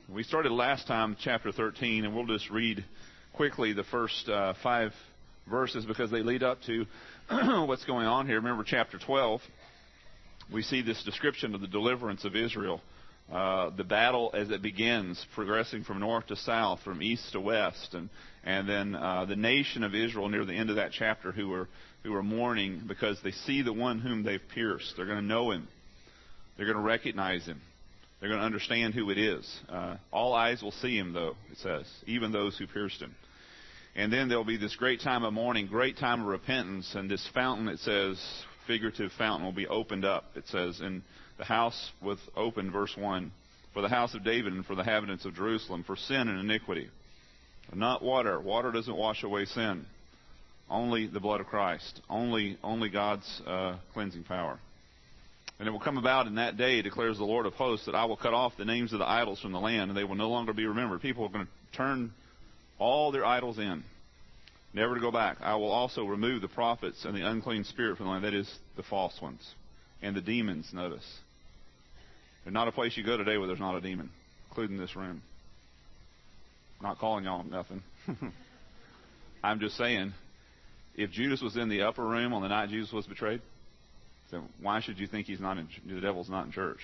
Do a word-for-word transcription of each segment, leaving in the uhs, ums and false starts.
We started last time, chapter thirteen, and we'll just read quickly the first uh, five verses because they lead up to what's going on here. Remember, chapter twelve, we see this description of the deliverance of Israel, uh, the battle as it begins, progressing from north to south, from east to west, and and then uh, the nation of Israel near the end of that chapter who are who are mourning because they see the one whom they've pierced. They're going to know him. They're going to recognize him. They're going to understand who it is. Uh, all eyes will see him, though, it says, even those who pierced him. And then there'll be this great time of mourning, great time of repentance, and this fountain, it says, figurative fountain, will be opened up. It says, in the house was opened, verse one, for the house of David and for the inhabitants of Jerusalem, for sin and iniquity. Not water. Water doesn't wash away sin. Only the blood of Christ. Only, only God's uh, cleansing power. And it will come about in that day, declares the Lord of hosts, that I will cut off the names of the idols from the land, and they will no longer be remembered. People are going to turn all their idols in, never to go back. I will also remove the prophets and the unclean spirit from the land, that is, the false ones, and the demons, notice. There's not a place you go today where there's not a demon, including this room. I'm not calling y'all nothing. I'm just saying, if Judas was in the upper room on the night Jesus was betrayed, then why should you think he's not in, the devil's not in church?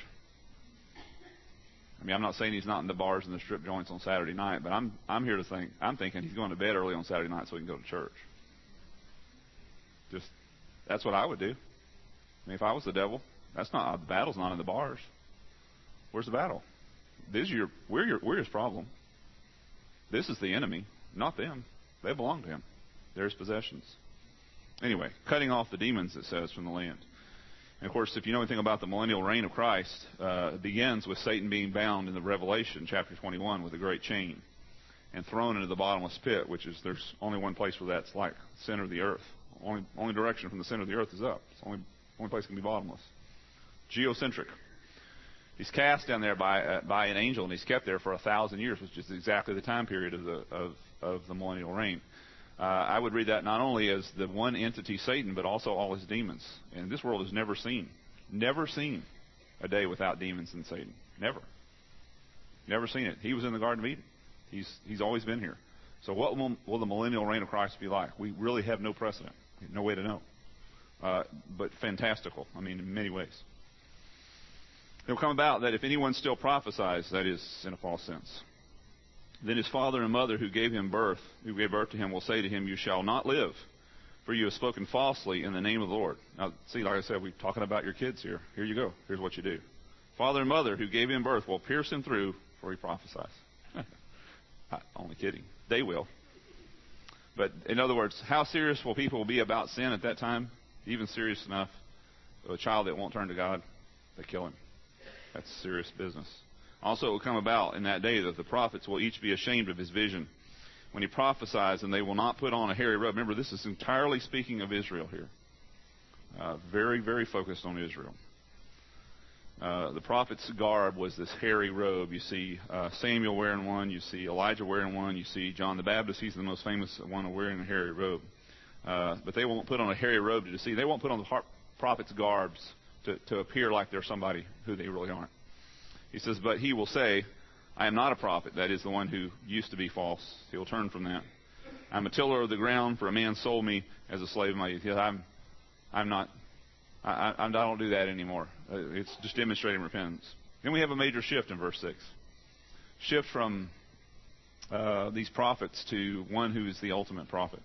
I mean, I'm not saying he's not in the bars and the strip joints on Saturday night, but I'm I'm here to think, I'm thinking he's going to bed early on Saturday night so he can go to church. Just, that's what I would do. I mean, if I was the devil, that's not, the battle's not in the bars. Where's the battle? This is your, we're your, we're his problem. This is the enemy, not them. They belong to him. They're his possessions. Anyway, cutting off the demons, it says, from the land. And, of course, if you know anything about the millennial reign of Christ, uh, it begins with Satan being bound in the Revelation, chapter twenty-one, with a great chain and thrown into the bottomless pit, which is, there's only one place where that's like, center of the earth. Only only direction from the center of the earth is up. It's the only, only place can be bottomless. Geocentric. He's cast down there by uh, by an angel, and he's kept there for a thousand years, which is exactly the time period of the of, of the millennial reign. Uh, I would read that not only as the one entity, Satan, but also all his demons. And this world has never seen, never seen a day without demons and Satan. Never. Never seen it. He was in the Garden of Eden. He's he's always been here. So what will, will the millennial reign of Christ be like? We really have no precedent. No way to know. Uh, but fantastical, I mean, in many ways. It will come about that if anyone still prophesies, that is, in a false sense, then his father and mother who gave him birth, who gave birth to him, will say to him, you shall not live, for you have spoken falsely in the name of the Lord. Now, see, like I said, we're talking about your kids here. Here you go. Here's what you do. Father and mother who gave him birth will pierce him through, for he prophesies. Only kidding. They will. But in other words, how serious will people be about sin at that time? Even serious enough, a child that won't turn to God, they kill him. That's serious business. Also, it will come about in that day that the prophets will each be ashamed of his vision when he prophesies, and they will not put on a hairy robe. Remember, this is entirely speaking of Israel here. Uh, very, very focused on Israel. Uh, the prophet's garb was this hairy robe. You see uh, Samuel wearing one. You see Elijah wearing one. You see John the Baptist. He's the most famous one wearing a hairy robe. Uh, but they won't put on a hairy robe to deceive. They won't put on the prophet's garbs to, to appear like they're somebody who they really aren't. He says, but he will say, I am not a prophet. That is the one who used to be false. He will turn from that. I'm a tiller of the ground, for a man sold me as a slave of my youth. He says, I'm, I'm not, I, I, I don't do that anymore. It's just demonstrating repentance. Then we have a major shift in verse six. Shift from uh, these prophets to one who is the ultimate prophet.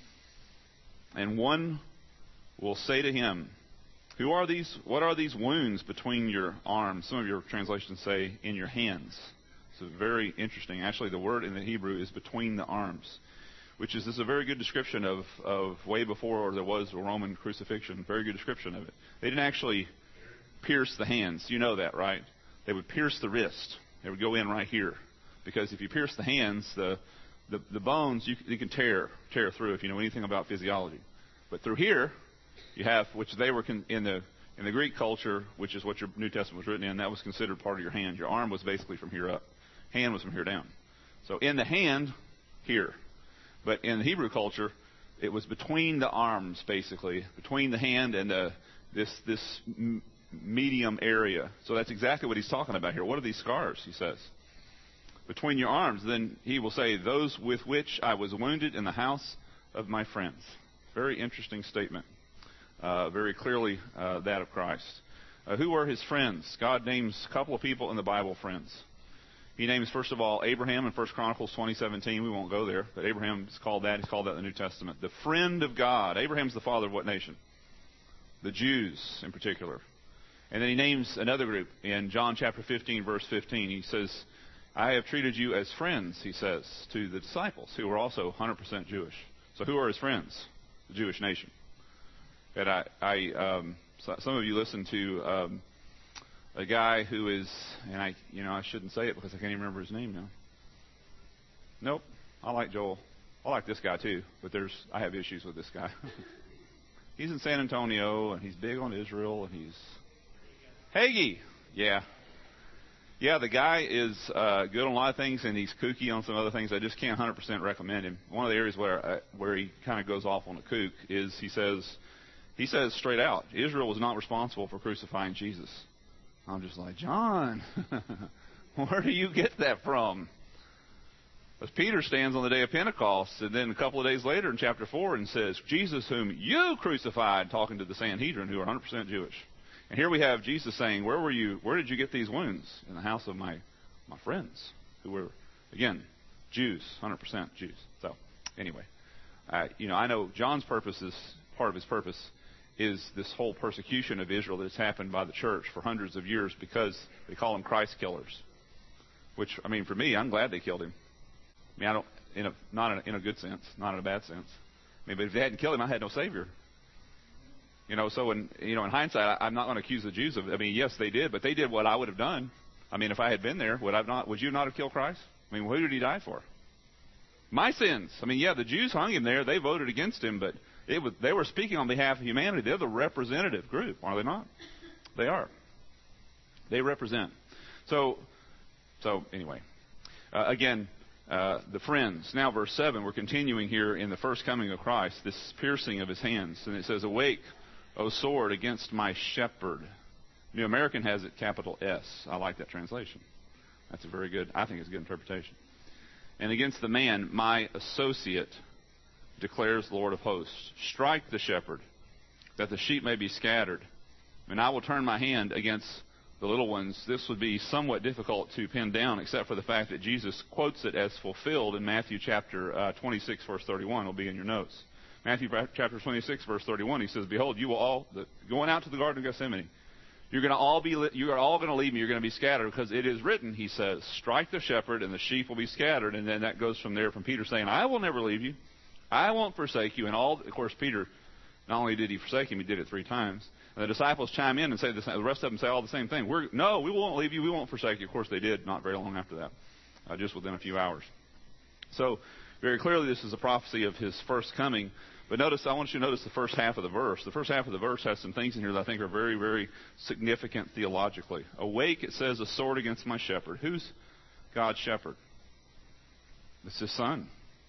And one will say to him, Who are these? What are these wounds between your arms? Some of your translations say in your hands. It's very interesting. Actually, the word in the Hebrew is between the arms, which is this is a very good description of, of way before there was a Roman crucifixion. Very good description of it. They didn't actually pierce the hands. You know that, right? They would pierce the wrist. They would go in right here, because if you pierce the hands, the the, the bones you, you can tear tear through if you know anything about physiology. But through here, you have, which they were con- in the in the Greek culture, which is what your New Testament was written in, that was considered part of your hand. Your arm was basically from here up. Hand was from here down. So in the hand, here. But in the Hebrew culture, it was between the arms, basically, between the hand and the, this this m- medium area. So that's exactly what he's talking about here. What are these scars, he says? between your arms. Then he will say, those with which I was wounded in the house of my friends. Very interesting statement. Uh, very clearly uh, that of Christ. Uh, who are his friends? God names a couple of people in the Bible friends. He names, first of all, Abraham in First Chronicles twenty seventeen. We won't go there, but Abraham's called that. He's called that in the New Testament. The friend of God. Abraham's the father of what nation? The Jews in particular. And then he names another group in John chapter fifteen, verse fifteen. He says, I have treated you as friends, he says, to the disciples who are also one hundred percent Jewish. So who are his friends? The Jewish nation. And I, I um, so some of you listen to um, a guy who is, and I, you know, I shouldn't say it because I can't even remember his name now. Nope, I like Joel. I like this guy too, but there's, I have issues with this guy. He's in San Antonio, and he's big on Israel, and he's Hagee. Yeah. Yeah, the guy is uh, good on a lot of things, and he's kooky on some other things. I just can't one hundred percent recommend him. One of the areas where uh, where he kind of goes off on a kook is he says, he says straight out, Israel was not responsible for crucifying Jesus. I'm just like, John, where do you get that from? Because Peter stands on the day of Pentecost, and then a couple of days later in chapter four and says, Jesus whom you crucified, talking to the Sanhedrin, who are one hundred percent Jewish. And here we have Jesus saying, where were you, where did you get these wounds? In the house of my, my friends, who were, again, Jews, one hundred percent Jews. So, anyway, uh, you know, I know John's purpose is, part of his purpose is this whole persecution of Israel that has happened by the church for hundreds of years because they call them Christ killers. Which, I mean, for me, I'm glad they killed him. I mean, I don't, in a, not in a, in a good sense, not in a bad sense. I mean, but if they hadn't killed him, I had no Savior. You know, so in, you know, in hindsight, I, I'm not going to accuse the Jews of it. I mean, yes, they did, but they did what I would have done. I mean, if I had been there, would I not, would you not have killed Christ? I mean, who did he die for? My sins. I mean, yeah, the Jews hung him there. They voted against him, but it was, they were speaking on behalf of humanity. They're the representative group, are they not? They are. They represent. So, so anyway, uh, again, uh, the friends. Now, verse seven, we're continuing here in the first coming of Christ, this piercing of his hands. And it says, awake, O sword, against my shepherd. New American has it capital S. I like that translation. That's a very good, I think it's a good interpretation. And against the man, my associate, declares the Lord of hosts. Strike the shepherd, that the sheep may be scattered. And I will turn my hand against the little ones. This would be somewhat difficult to pin down, except for the fact that Jesus quotes it as fulfilled in Matthew chapter uh, twenty-six, verse thirty-one. It'll be in your notes. Matthew chapter twenty-six, verse thirty-one. He says, "Behold, you will all the, going out to the Garden of Gethsemane. You're going to all be you are all going to leave me. You're going to be scattered, because it is written," he says, "strike the shepherd, and the sheep will be scattered." And then that goes from there from Peter saying, "I will never leave you. I won't forsake you." And all, of course, Peter, not only did he forsake him, he did it three times. And the disciples chime in and say the, same, the rest of them say all the same thing. We're, no, we won't leave you. We won't forsake you. Of course, they did not very long after that, uh, just within a few hours. So very clearly, this is a prophecy of his first coming. But notice, I want you to notice the first half of the verse. The first half of the verse has some things in here that I think are very, very significant theologically. Awake, it says, a sword against my shepherd. Who's God's shepherd? It's his son.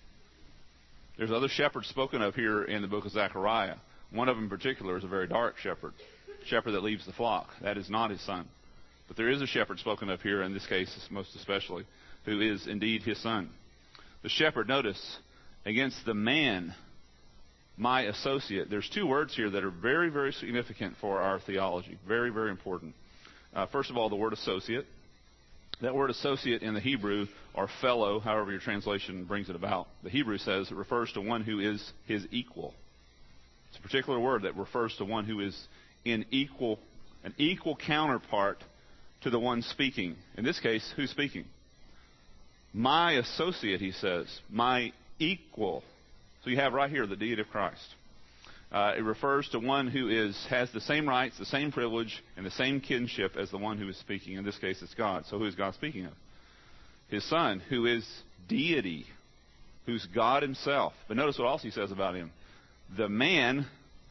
There's other shepherds spoken of here in the book of Zechariah. One of them in particular is a very dark shepherd, shepherd that leaves the flock. That is not his son. But there is a shepherd spoken of here, in this case most especially, who is indeed his son. The shepherd, notice, against the man, my associate. There's two words here that are very, very significant for our theology. Very, very important. Uh, first of all, the word associate. That word associate in the Hebrew, or fellow, however your translation brings it about, the Hebrew says it refers to one who is his equal. It's a particular word that refers to one who is in equal, an equal counterpart to the one speaking. In this case, who's speaking? My associate, he says. My equal. So you have right here the deity of Christ. Uh, it refers to one who is has the same rights, the same privilege, and the same kinship as the one who is speaking. In this case, it's God. So who is God speaking of? His Son, who is deity, who's God himself. But notice what else he says about him. The man,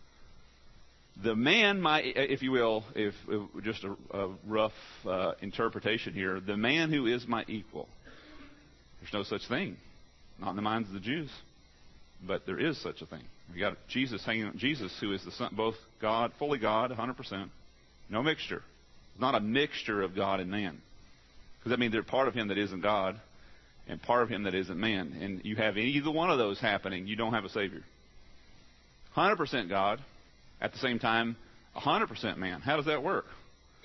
the man, my, if you will, if, if just a, a rough uh, interpretation here, the man who is my equal. There's no such thing, not in the minds of the Jews, but there is such a thing. We got Jesus hanging on, Jesus, who is the Son, both God, fully God, one hundred percent, no mixture. It's not a mixture of God and man, because that means there's part of him that isn't God, and part of him that isn't man. And you have either one of those happening, you don't have a Savior. one hundred percent God, at the same time, one hundred percent man. How does that work?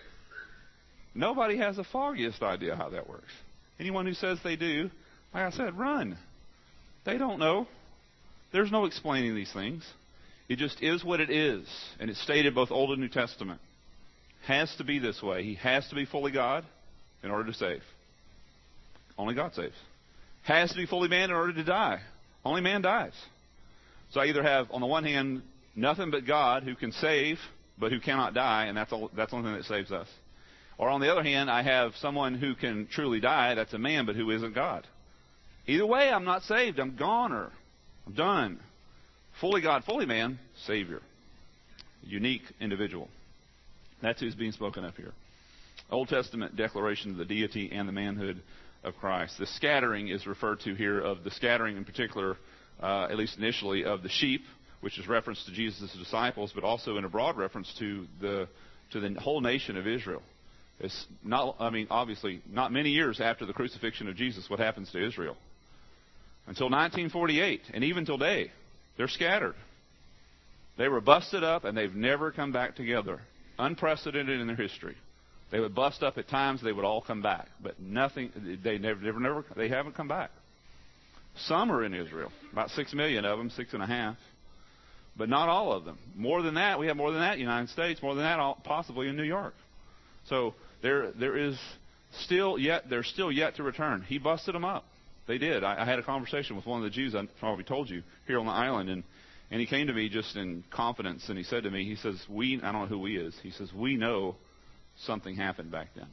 Nobody has the foggiest idea how that works. Anyone who says they do, like I said, run. They don't know. There's no explaining these things. It just is what it is. And it's stated both Old and New Testament. Has to be this way. He has to be fully God in order to save. Only God saves. Has to be fully man in order to die. Only man dies. So I either have, on the one hand, nothing but God who can save, but who cannot die, and that's all, that's the only thing that saves us. Or on the other hand, I have someone who can truly die, that's a man, but who isn't God. Either way, I'm not saved. I'm goner. I'm done. Fully God, fully man, Savior. Unique individual. That's who's being spoken of here. Old Testament declaration of the deity and the manhood of Christ. The scattering is referred to here, of the scattering in particular, uh, at least initially, of the sheep, which is reference to Jesus' disciples, but also in a broad reference to the to the whole nation of Israel. It's not, I mean, obviously, not many years after the crucifixion of Jesus, what happens to Israel? Until nineteen forty-eight, and even today, they're scattered. They were busted up, and they've never come back together. Unprecedented in their history. They would bust up at times, they would all come back. But nothing, they never, never, never, they haven't come back. Some are in Israel, about six million of them, six and a half. But not all of them. More than that, we have more than that in the United States, more than that all, possibly in New York. So there, there is still yet, they're still yet to return. He busted them up. They did. I, I had a conversation with one of the Jews, I probably told you, here on the island, and And he came to me just in confidence, and he said to me, he says, we, I don't know who we is, he says, we know something happened back then.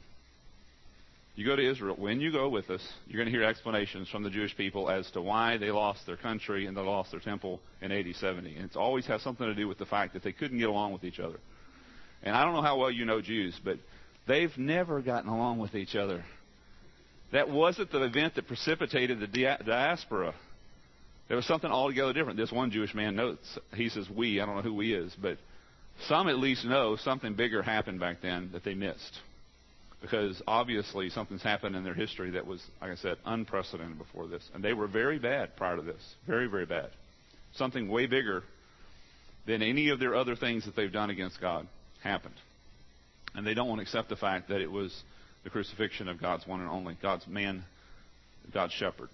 You go to Israel, when you go with us, you're going to hear explanations from the Jewish people as to why they lost their country and they lost their temple in A D seventy. And it always has something to do with the fact that they couldn't get along with each other. And I don't know how well you know Jews, but they've never gotten along with each other. That wasn't the event that precipitated the dia- diaspora. There was something altogether different. This one Jewish man knows. He says we. I don't know who we is, but some at least know something bigger happened back then that they missed. Because obviously something's happened in their history that was, like I said, unprecedented before this. And they were very bad prior to this. Very, very bad. Something way bigger than any of their other things that they've done against God happened. And they don't want to accept the fact that it was the crucifixion of God's one and only, God's man, God's shepherd.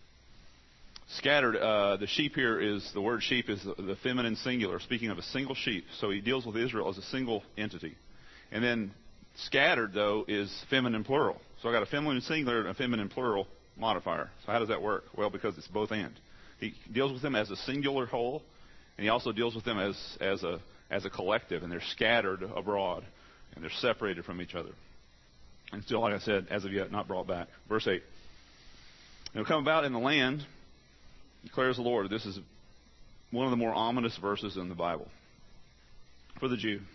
Scattered, uh, the sheep here is, the word sheep is the, the feminine singular, speaking of a single sheep. So he deals with Israel as a single entity. And then scattered, though, is feminine plural. So I got a feminine singular and a feminine plural modifier. So how does that work? Well, because it's both and. He deals with them as a singular whole, and he also deals with them as, as, a, as a collective, and they're scattered abroad, and they're separated from each other. And still, like I said, as of yet, not brought back. Verse eight. It will come about in the land, declares the Lord. This is one of the more ominous verses in the Bible for the Jew.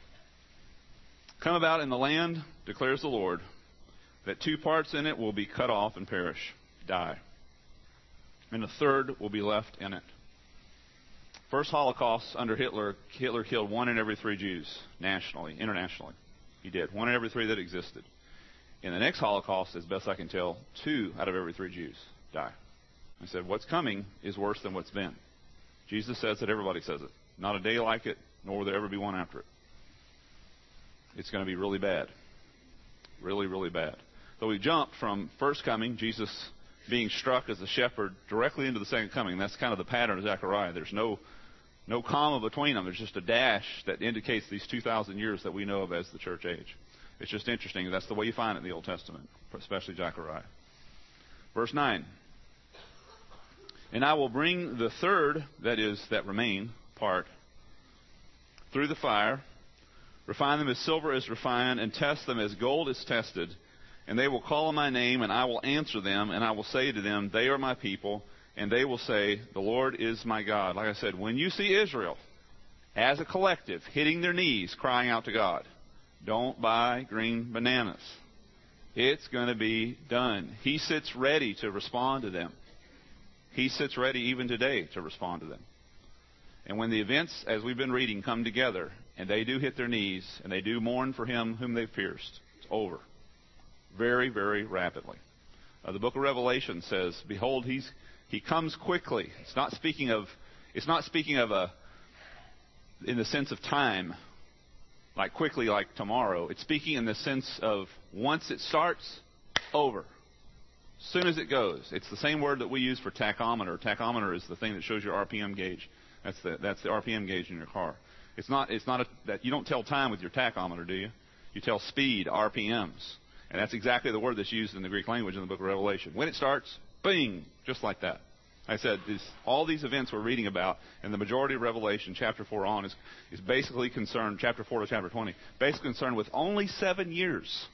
Come about in the land, declares the Lord, that two parts in it will be cut off and perish, die, and a third will be left in it. First Holocaust under Hitler, Hitler killed one in every three Jews nationally, internationally. He did. One in every three that existed. In the next Holocaust, as best I can tell, two out of every three Jews die. I said, what's coming is worse than what's been. Jesus says it, everybody says it. Not a day like it, nor will there ever be one after it. It's going to be really bad. Really, really bad. So we jumped from first coming, Jesus being struck as a shepherd, directly into the second coming. That's kind of the pattern of Zechariah. There's no no comma between them. There's just a dash that indicates these two thousand years that we know of as the church age. It's just interesting. That's the way you find it in the Old Testament, especially Zechariah. Verse nine. And I will bring the third, that is, that remain part, through the fire, refine them as silver is refined, and test them as gold is tested. And they will call on my name, and I will answer them, and I will say to them, they are my people, and they will say, the Lord is my God. Like I said, when you see Israel as a collective hitting their knees, crying out to God, don't buy green bananas. It's going to be done. He sits ready to respond to them. He sits ready even today to respond to them. And when the events, as we've been reading, come together, and they do hit their knees, and they do mourn for him whom they've pierced, it's over. Very, very rapidly. Uh, the book of Revelation says, behold, he's, he comes quickly. It's not speaking of, it's not speaking of a, in the sense of time, like quickly, like tomorrow. It's speaking in the sense of once it starts, over. As soon as it goes. It's the same word that we use for tachometer. Tachometer is the thing that shows your R P M gauge. That's the, that's the R P M gauge in your car. It's not, it's not a, that you don't tell time with your tachometer, do you? You tell speed, R P Ms. And that's exactly the word that's used in the Greek language in the book of Revelation. When it starts, bing, just like that. I said, this, all these events we're reading about, and the majority of Revelation, chapter four on, is, is basically concerned, chapter four to chapter twenty, basically concerned with only seven years.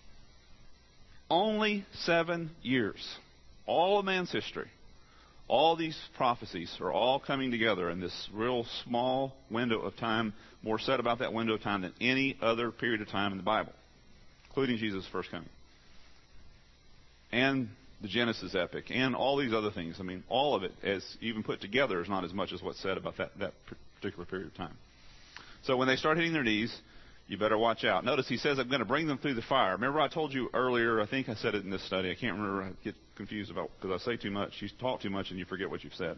Only seven years. All of man's history. All these prophecies are all coming together in this real small window of time, more said about that window of time than any other period of time in the Bible, including Jesus' first coming. And the Genesis epic, and all these other things. I mean, all of it, as even put together, is not as much as what's said about that, that particular period of time. So when they start hitting their knees, you better watch out. Notice he says, I'm going to bring them through the fire. Remember I told you earlier, I think I said it in this study, I can't remember, I get confused about, because I say too much. You talk too much and you forget what you've said.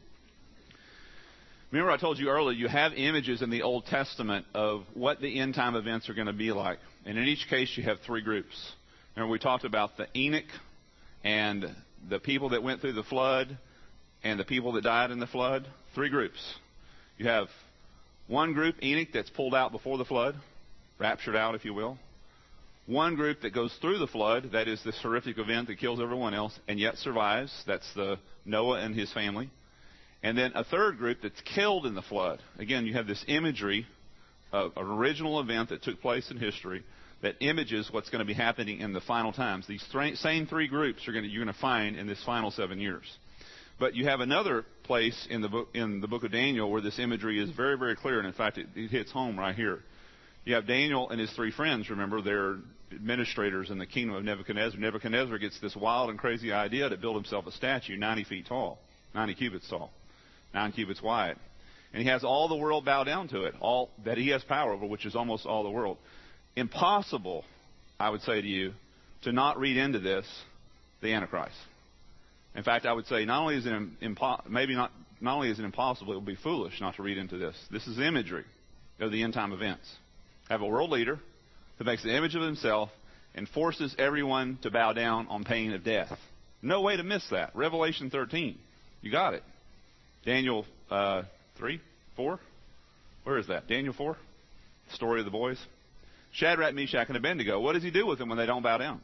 Remember I told you earlier, you have images in the Old Testament of what the end time events are going to be like. And in each case you have three groups. Remember we talked about the Enoch, and the people that went through the flood, and the people that died in the flood. Three groups. You have one group, Enoch, that's pulled out before the flood, raptured out, if you will. One group that goes through the flood, that is this horrific event that kills everyone else, and yet survives. That's the Noah and his family. And then a third group that's killed in the flood. Again, you have this imagery of an original event that took place in history that images what's going to be happening in the final times. These th- same three groups are going to, you're going to find in this final seven years. But you have another place in the book in the book of Daniel where this imagery is very, very clear, and in fact, it, it hits home right here. You have Daniel and his three friends. Remember, they're administrators in the kingdom of Nebuchadnezzar. Nebuchadnezzar gets this wild and crazy idea to build himself a statue ninety feet tall, ninety cubits tall, nine cubits wide. And he has all the world bow down to it, all that he has power over, which is almost all the world. Impossible, I would say to you, to not read into this the Antichrist. In fact, I would say not only is it impo- maybe not not only is it impossible, it would be foolish not to read into this. This is imagery of the end time events. Have a world leader who makes the image of himself and forces everyone to bow down on pain of death. No way to miss that. Revelation thirteen, you got it. Daniel uh, three, four, where is that? Daniel four, story of the boys. Shadrach, Meshach, and Abednego. What does he do with them when they don't bow down?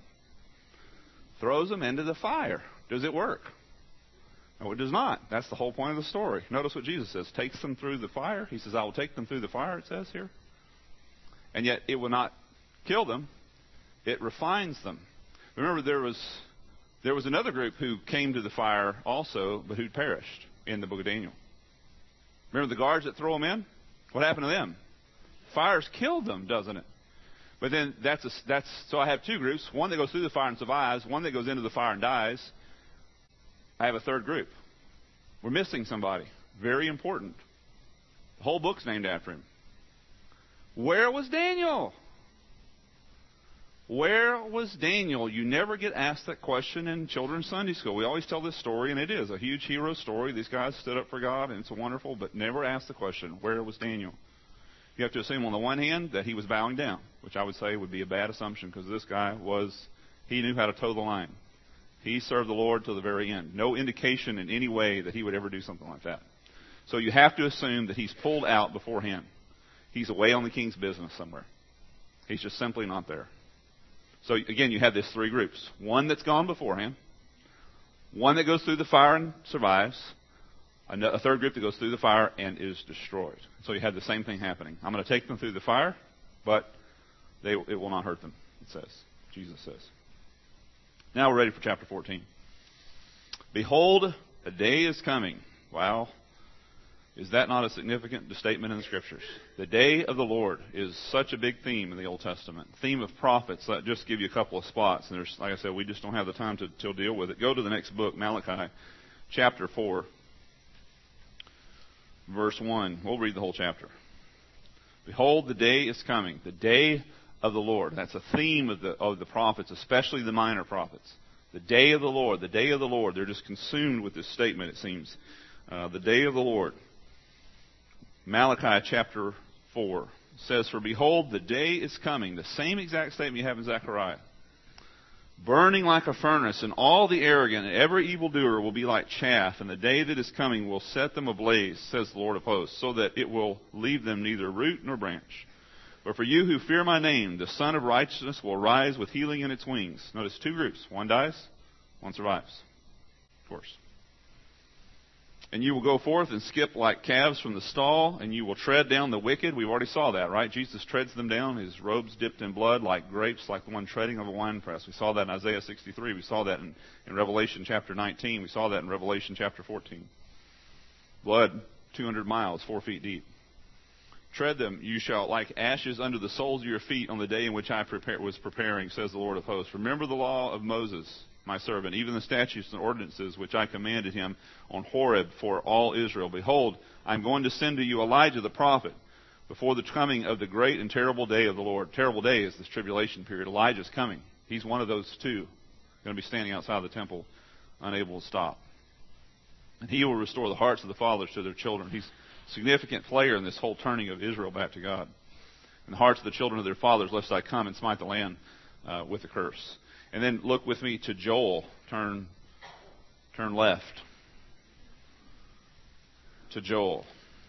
Throws them into the fire. Does it work? No, it does not. That's the whole point of the story. Notice what Jesus says. Takes them through the fire. He says, I will take them through the fire, it says here. And yet it will not kill them. It refines them. Remember, there was there was another group who came to the fire also, but who perished in the book of Daniel. Remember the guards that throw them in? What happened to them? Fire's killed them, doesn't it? But then that's a, that's so I have two groups. One that goes through the fire and survives. One that goes into the fire and dies. I have a third group. We're missing somebody. Very important. The whole book's named after him. Where was Daniel? Where was Daniel? You never get asked that question in children's Sunday school. We always tell this story, and it is a huge hero story. These guys stood up for God, and it's wonderful, but never ask the question, where was Daniel? You have to assume on the one hand that he was bowing down, which I would say would be a bad assumption because this guy was, he knew how to toe the line. He served the Lord to the very end. No indication in any way that he would ever do something like that. So you have to assume that he's pulled out beforehand. He's away on the king's business somewhere. He's just simply not there. So again, you have these three groups. One that's gone beforehand. One that goes through the fire and survives. A third group that goes through the fire and is destroyed. So you have the same thing happening. I'm going to take them through the fire, but they, it will not hurt them, it says. Jesus says. Now we're ready for chapter fourteen. Behold, a day is coming. Wow. Is that not a significant statement in the Scriptures? The day of the Lord is such a big theme in the Old Testament. Theme of prophets. I'll just give you a couple of spots. And there's, like I said, we just don't have the time to, to deal with it. Go to the next book, Malachi, chapter four. Verse one. We'll read the whole chapter. Behold, the day is coming. The day of the Lord. That's a theme of the of the prophets, especially the minor prophets. The day of the Lord, the day of the Lord. They're just consumed with this statement, it seems. Uh, the day of the Lord. Malachi chapter four says, "For behold, the day is coming," the same exact statement you have in Zechariah, "burning like a furnace, and all the arrogant and every evildoer will be like chaff, and the day that is coming will set them ablaze, says the Lord of hosts, so that it will leave them neither root nor branch. But for you who fear my name, the Son of Righteousness will rise with healing in its wings." Notice two groups. One dies, one survives. Of course. "And you will go forth and skip like calves from the stall, and you will tread down the wicked." We've already saw that, right? Jesus treads them down, his robes dipped in blood like grapes, like the one treading of a winepress. We saw that in Isaiah sixty-three. We saw that in, in Revelation chapter nineteen. We saw that in Revelation chapter fourteen. Blood two hundred miles, four feet deep. "Tread them, you shall, like ashes under the soles of your feet on the day in which I prepare, was preparing, says the Lord of hosts. Remember the law of Moses, my servant, even the statutes and ordinances which I commanded him on Horeb for all Israel. Behold, I am going to send to you Elijah the prophet before the coming of the great and terrible day of the Lord." Terrible day is this tribulation period. Elijah's coming. He's one of those two, going to be standing outside the temple, unable to stop. "And he will restore the hearts of the fathers to their children." He's significant player in this whole turning of Israel back to God. "And the hearts of the children of their fathers, lest I come and smite the land uh, with a curse." And then look with me to Joel. Turn, turn left to Joel.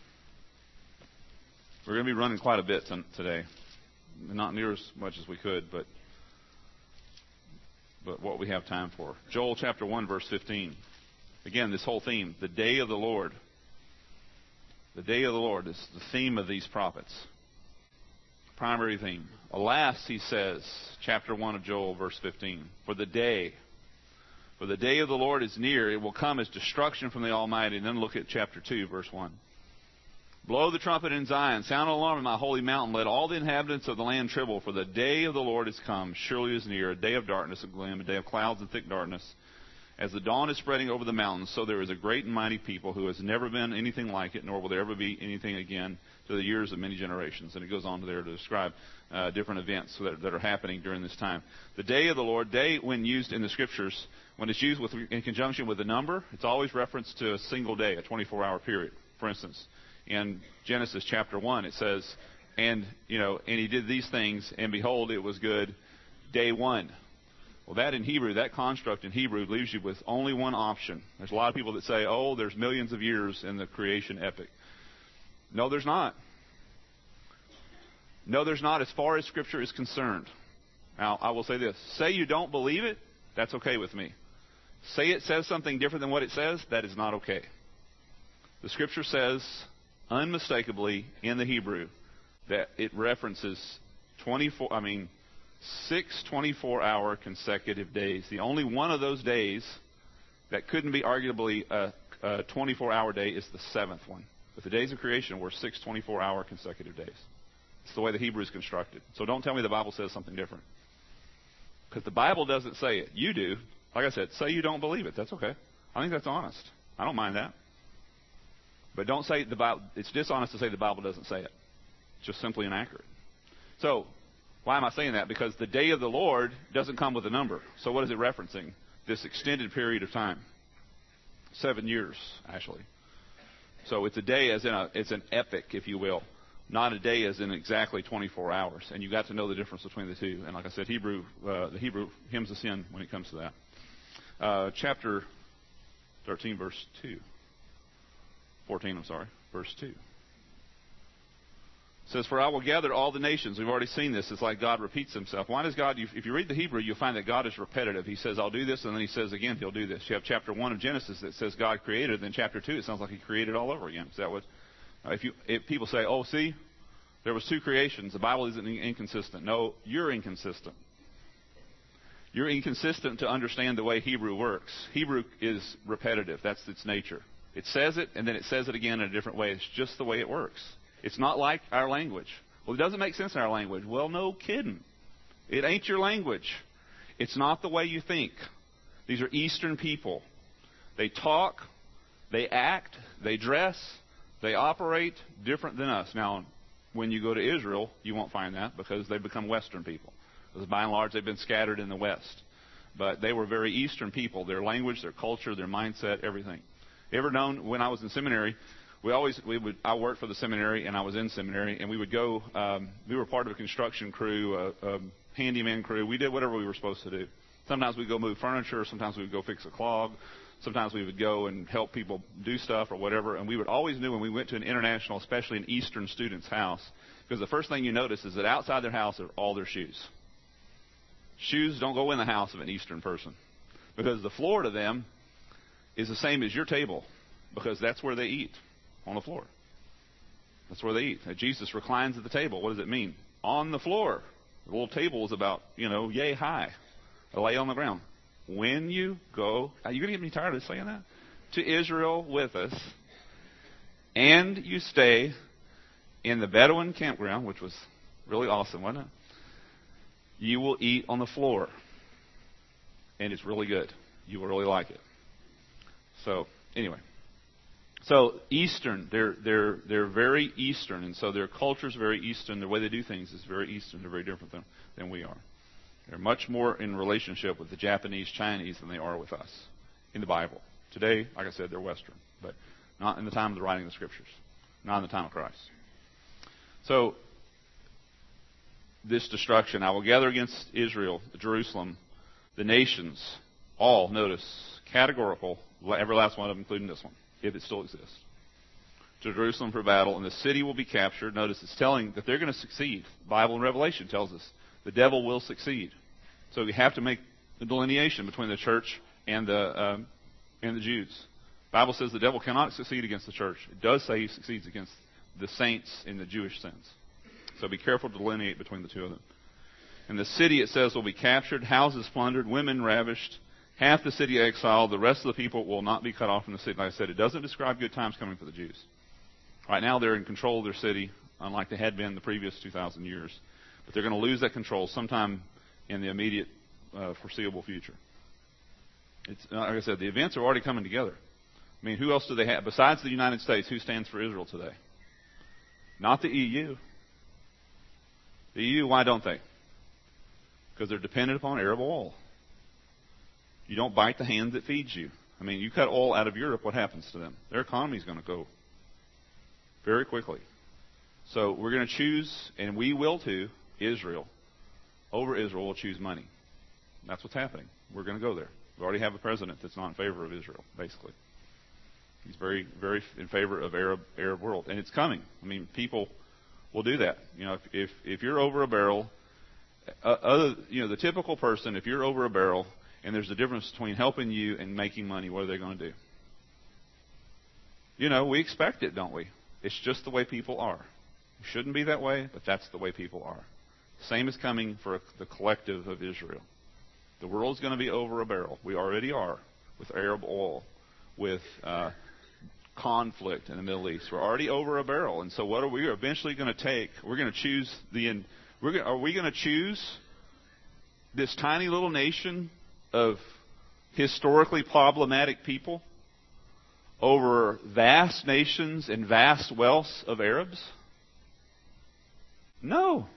We're going to be running quite a bit t- today. Not near as much as we could, but but what we have time for. Joel chapter one, verse fifteen. Again, this whole theme, the day of the Lord. The day of the Lord is the theme of these prophets. Primary theme. "Alas," he says, chapter one of Joel, verse fifteen, "for the day, for the day of the Lord is near. It will come as destruction from the Almighty." And then look at chapter two, verse one. "Blow the trumpet in Zion, sound an alarm in my holy mountain. Let all the inhabitants of the land tremble, for the day of the Lord is come. Surely is near, a day of darkness and gloom, a day of clouds and thick darkness. As the dawn is spreading over the mountains, so there is a great and mighty people who has never been anything like it, nor will there ever be anything again to the years of many generations." And it goes on to there to describe uh, different events that, that are happening during this time. The day of the Lord, day when used in the Scriptures, when it's used with, in conjunction with a number, it's always referenced to a single day, a twenty-four hour period. For instance, in Genesis chapter one, it says, and, you know, and he did these things, and behold, it was good, day one. Well, that in Hebrew, that construct in Hebrew leaves you with only one option. There's a lot of people that say, oh, there's millions of years in the creation epic. No, there's not. No, there's not as far as Scripture is concerned. Now, I will say this. Say you don't believe it, that's okay with me. Say it says something different than what it says, that is not okay. The Scripture says unmistakably in the Hebrew that it references twenty-four, I mean, six twenty-four hour consecutive days. The only one of those days that couldn't be arguably a, a twenty-four hour day is the seventh one. But the days of creation were six twenty-four hour consecutive days. It's the way the Hebrew is constructed. So don't tell me the Bible says something different. Because the Bible doesn't say it. You do. Like I said, say you don't believe it. That's okay. I think that's honest. I don't mind that. But don't say the Bible. It's dishonest to say the Bible doesn't say it. It's just simply inaccurate. So, why am I saying that? Because the day of the Lord doesn't come with a number. So what is it referencing? This extended period of time. Seven years, actually. So it's a day as in a, it's an epic, if you will. Not a day as in exactly twenty-four hours. And you got to know the difference between the two. And like I said, Hebrew, uh, the Hebrew hems us in when it comes to that. Uh, chapter thirteen, verse two. fourteen, I'm sorry, verse two. It says, "For I will gather all the nations." We've already seen this. It's like God repeats himself. Why does God, if you read the Hebrew, you'll find that God is repetitive. He says, I'll do this, and then he says again, he'll do this. You have chapter one of Genesis that says God created, then chapter two, it sounds like he created all over again. Is that what? Uh, if you, if people say, oh, see, there was two creations. The Bible isn't inconsistent. No, you're inconsistent. You're inconsistent to understand the way Hebrew works. Hebrew is repetitive. That's its nature. It says it, and then it says it again in a different way. It's just the way it works. It's not like our language. Well, it doesn't make sense in our language. Well, no kidding. It ain't your language. It's not the way you think. These are Eastern people. They talk, they act, they dress, they operate different than us. Now, when you go to Israel, you won't find that because they've become Western people. Because by and large, they've been scattered in the West. but they were very Eastern people. Their language, their culture, their mindset, everything. You ever known when I was in seminary, we always we would I worked for the seminary and I was in seminary, and we would go. Um, we were part of a construction crew, a, a handyman crew. We did whatever we were supposed to do. Sometimes we'd go move furniture. Sometimes we would go fix a clog. Sometimes we would go and help people do stuff or whatever. And we would always know when we went to an international, especially an Eastern student's house, because the first thing you notice is that outside their house are all their shoes. Shoes don't go in the house of an Eastern person, because the floor to them is the same as your table, because that's where they eat, on the floor. That's where they eat. Now, Jesus reclines at the table. What does it mean? On the floor. The little table is about, you know, yay high. They lay on the ground. When you go, are you going to get me tired of saying that? To Israel with us, and you stay in the Bedouin campground, which was really awesome, wasn't it? You will eat on the floor. And it's really good. You will really like it. So, anyway. So, Eastern, they're they're they're very Eastern, and so their culture is very Eastern. The way they do things is very Eastern. They're very different than, than we are. They're much more in relationship with the Japanese, Chinese than they are with us in the Bible. Today, like I said, they're Western, but not in the time of the writing of the Scriptures, not in the time of Christ. So, this destruction, I will gather against Israel, Jerusalem, the nations, all, notice, categorical, every last one of them, including this one, if it still exists, to Jerusalem for battle, and the city will be captured. Notice it's telling that they're going to succeed. The Bible in Revelation tells us the devil will succeed. So we have to make the delineation between the church and the um, and the Jews. The Bible says the devil cannot succeed against the church. It does say he succeeds against the saints in the Jewish sense. So be careful to delineate between the two of them. And the city, it says, will be captured, houses plundered, women ravished, half the city exiled, the rest of the people will not be cut off from the city. Like I said, it doesn't describe good times coming for the Jews. Right now they're in control of their city, unlike they had been the previous two thousand years. But they're going to lose that control sometime in the immediate uh, foreseeable future. It's, like I said, the events are already coming together. I mean, who else do they have? Besides the United States, who stands for Israel today? Not the E U. The E U, why don't they? Because they're dependent upon Arab oil. You don't bite the hand that feeds you. I mean, you cut oil out of Europe, what happens to them? Their economy is going to go very quickly. So we're going to choose, and we will too, Israel. Over Israel, we'll choose money. That's what's happening. We're going to go there. We already have a president that's not in favor of Israel, basically. He's very, very in favor of Arab Arab world, and it's coming. I mean, people will do that. You know, if if, if you're over a barrel, uh, other you know, the typical person, if you're over a barrel, and there's a difference between helping you and making money, what are they going to do? You know, we expect it, don't we? It's just the way people are. It shouldn't be that way, but that's the way people are. Same is coming for the collective of Israel. The world's going to be over a barrel. We already are with Arab oil, with uh, conflict in the Middle East. We're already over a barrel, and so what are we eventually going to take? We're going to choose the. We're going, are we going to choose this tiny little nation of historically problematic people over vast nations and vast wealths of Arabs? No.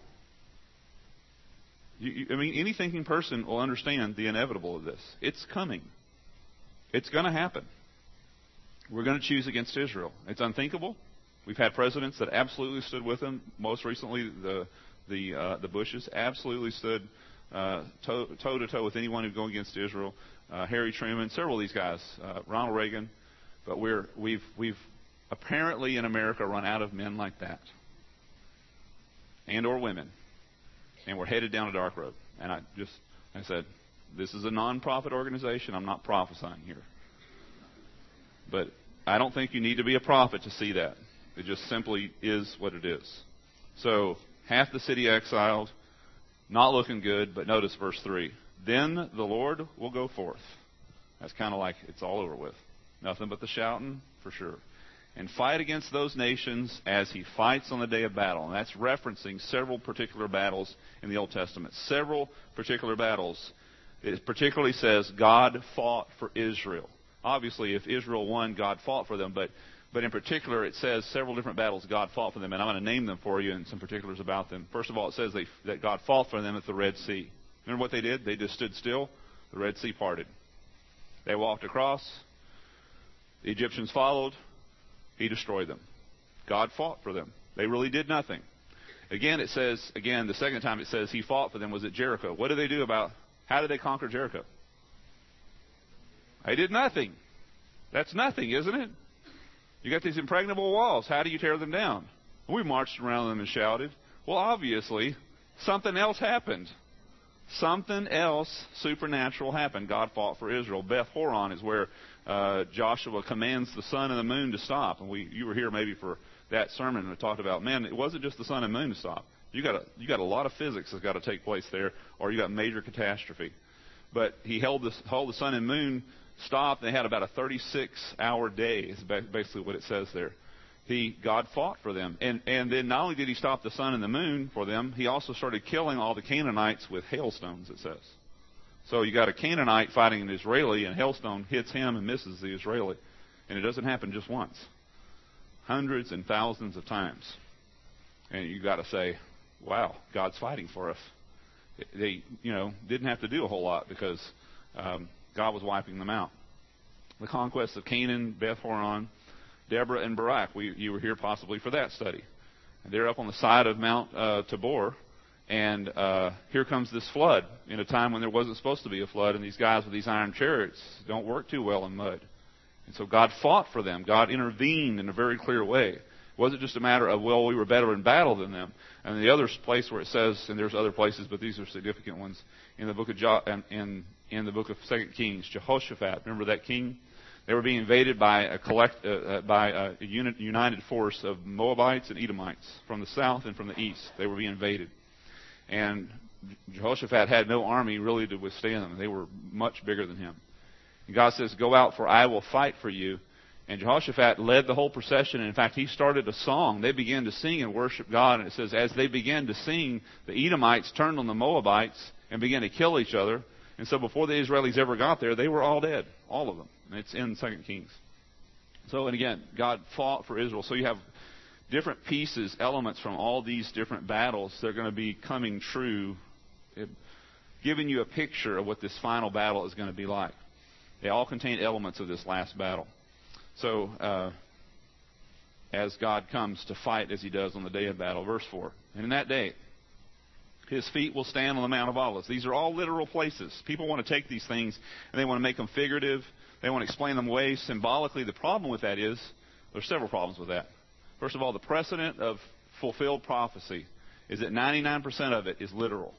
You, you, I mean, any thinking person will understand the inevitable of this. It's coming. It's going to happen. We're going to choose against Israel. It's unthinkable. We've had presidents that absolutely stood with them. Most recently, the the uh, the Bushes absolutely stood uh, toe, toe to toe with anyone who'd go against Israel. Uh, Harry Truman, several of these guys, uh, Ronald Reagan. But we're we've we've apparently in America run out of men like that, and or women, and we're headed down a dark road. And I just I said, this is a non-profit organization. I'm not prophesying here. But I don't think you need to be a prophet to see that. It just simply is what it is. So, half the city exiled, not looking good, but notice verse three. Then the Lord will go forth. That's kind of like it's all over with. Nothing but the shouting, for sure. And fight against those nations as he fights on the day of battle. And that's referencing several particular battles in the Old Testament. Several particular battles. It particularly says God fought for Israel. Obviously, if Israel won, God fought for them. But but in particular, it says several different battles God fought for them. And I'm going to name them for you and some particulars about them. First of all, it says they, that God fought for them at the Red Sea. Remember what they did? They just stood still. The Red Sea parted. They walked across. The Egyptians followed. He destroyed them. God fought for them. They really did nothing. Again, it says, again, the second time it says he fought for them was at Jericho. What did they do about, how did they conquer Jericho? They did nothing. That's nothing, isn't it? You got these impregnable walls. How do you tear them down? We marched around them and shouted. Well, obviously, something else happened. Something else supernatural happened. God fought for Israel. Beth Horon is where uh, Joshua commands the sun and the moon to stop. And we, you were here maybe for that sermon and we talked about, man, it wasn't just the sun and moon to stop. You got a, you got a lot of physics that's got to take place there, or you got major catastrophe. But he held the, held the sun and moon stopped. They had about a thirty-six hour day, is basically what it says there. He, God fought for them. And, and then not only did he stop the sun and the moon for them, he also started killing all the Canaanites with hailstones, it says. So you got a Canaanite fighting an Israeli, and hailstone hits him and misses the Israeli. And it doesn't happen just once. Hundreds and thousands of times. And you got to say, wow, God's fighting for us. They, you know, didn't have to do a whole lot because um, God was wiping them out. The conquest of Canaan, Beth Horon, Deborah and Barak. We, you were here possibly for that study. And they're up on the side of Mount uh, Tabor, and uh, here comes this flood in a time when there wasn't supposed to be a flood, and these guys with these iron chariots don't work too well in mud. And so God fought for them. God intervened in a very clear way. It wasn't just a matter of, well, we were better in battle than them. And the other place where it says, and there's other places, but these are significant ones, in the book of jo- in, in the book of Second Kings, Jehoshaphat, remember that king? They were being invaded by a collect, uh, by a unit, united force of Moabites and Edomites from the south and from the east. They were being invaded. And Jehoshaphat had no army really to withstand them. They were much bigger than him. And God says, go out, for I will fight for you. And Jehoshaphat led the whole procession. And in fact, he started a song. They began to sing and worship God. And it says, as they began to sing, the Edomites turned on the Moabites and began to kill each other. And so before the Israelis ever got there, they were all dead, all of them. And it's in Second Kings. So, and again, God fought for Israel. So you have different pieces, elements from all these different battles. They're going to be coming true, giving you a picture of what this final battle is going to be like. They all contain elements of this last battle. So, uh, as God comes to fight as he does on the day of battle, verse four. And in that day, his feet will stand on the Mount of Olives. These are all literal places. People want to take these things and they want to make them figurative. They want to explain them away symbolically. The problem with that is, there's several problems with that. First of all, the precedent of fulfilled prophecy is that ninety-nine percent of it is literal.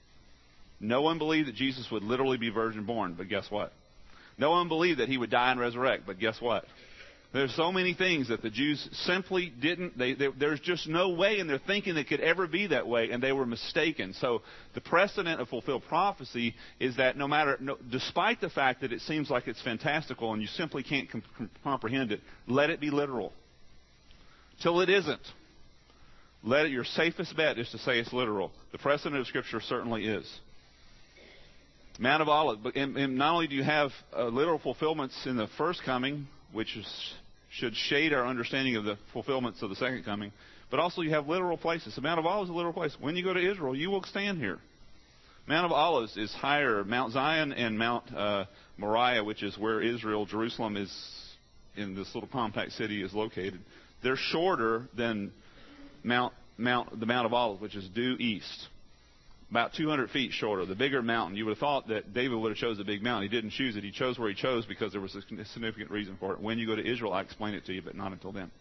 No one believed that Jesus would literally be virgin born, but guess what? No one believed that he would die and resurrect, but guess what? There's so many things that the Jews simply didn't, they, they, there's just no way in their thinking that could ever be that way, and they were mistaken. So the precedent of fulfilled prophecy is that no matter, no, despite the fact that it seems like it's fantastical and you simply can't com- com- comprehend it, let it be literal. Till it isn't. Let it, your safest bet is to say it's literal. The precedent of Scripture certainly is. Mount of Olives, but in, in not only do you have uh, literal fulfillments in the first coming, which is, should shade our understanding of the fulfillments of the second coming, but also you have literal places. The Mount of Olives is a literal place. When you go to Israel, you will stand here. Mount of Olives is higher. Mount Zion and Mount uh, Moriah, which is where Israel, Jerusalem is in this little compact city is located. They're shorter than Mount, Mount the Mount of Olives, which is due east. About two hundred feet shorter, the bigger mountain. You would have thought that David would have chose a big mountain. He didn't choose it. He chose where he chose because there was a significant reason for it. When you go to Israel, I explain it to you, but not until then.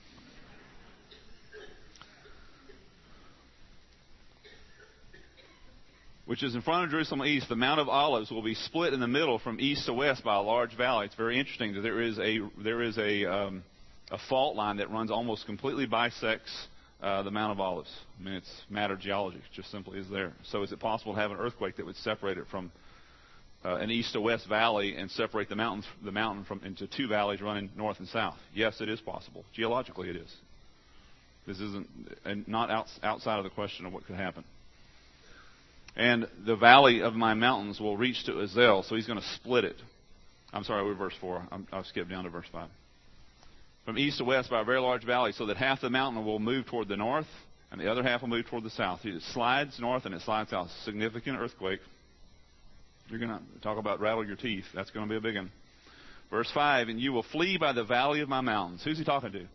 Which is in front of Jerusalem east. The Mount of Olives will be split in the middle from east to west by a large valley. It's very interesting that there is a there is a um, a fault line that runs almost completely bisects Uh, the Mount of Olives. I mean, it's matter geology. It just simply is there. So is it possible to have an earthquake that would separate it from uh, an east to west valley and separate the mountains, the mountain from into two valleys running north and south? Yes, it is possible. Geologically, it is. This isn't and not out, outside of the question of what could happen. And the valley of my mountains will reach to Azel, so he's going to split it. I'm sorry, we're verse four. I'm, I'll skip down to verse five. From east to west by a very large valley, so that half the mountain will move toward the north, and the other half will move toward the south. It slides north and it slides south. Significant earthquake. You're going to talk about rattle your teeth. That's going to be a big one. Verse five, and you will flee by the valley of my mountains. Who's he talking to?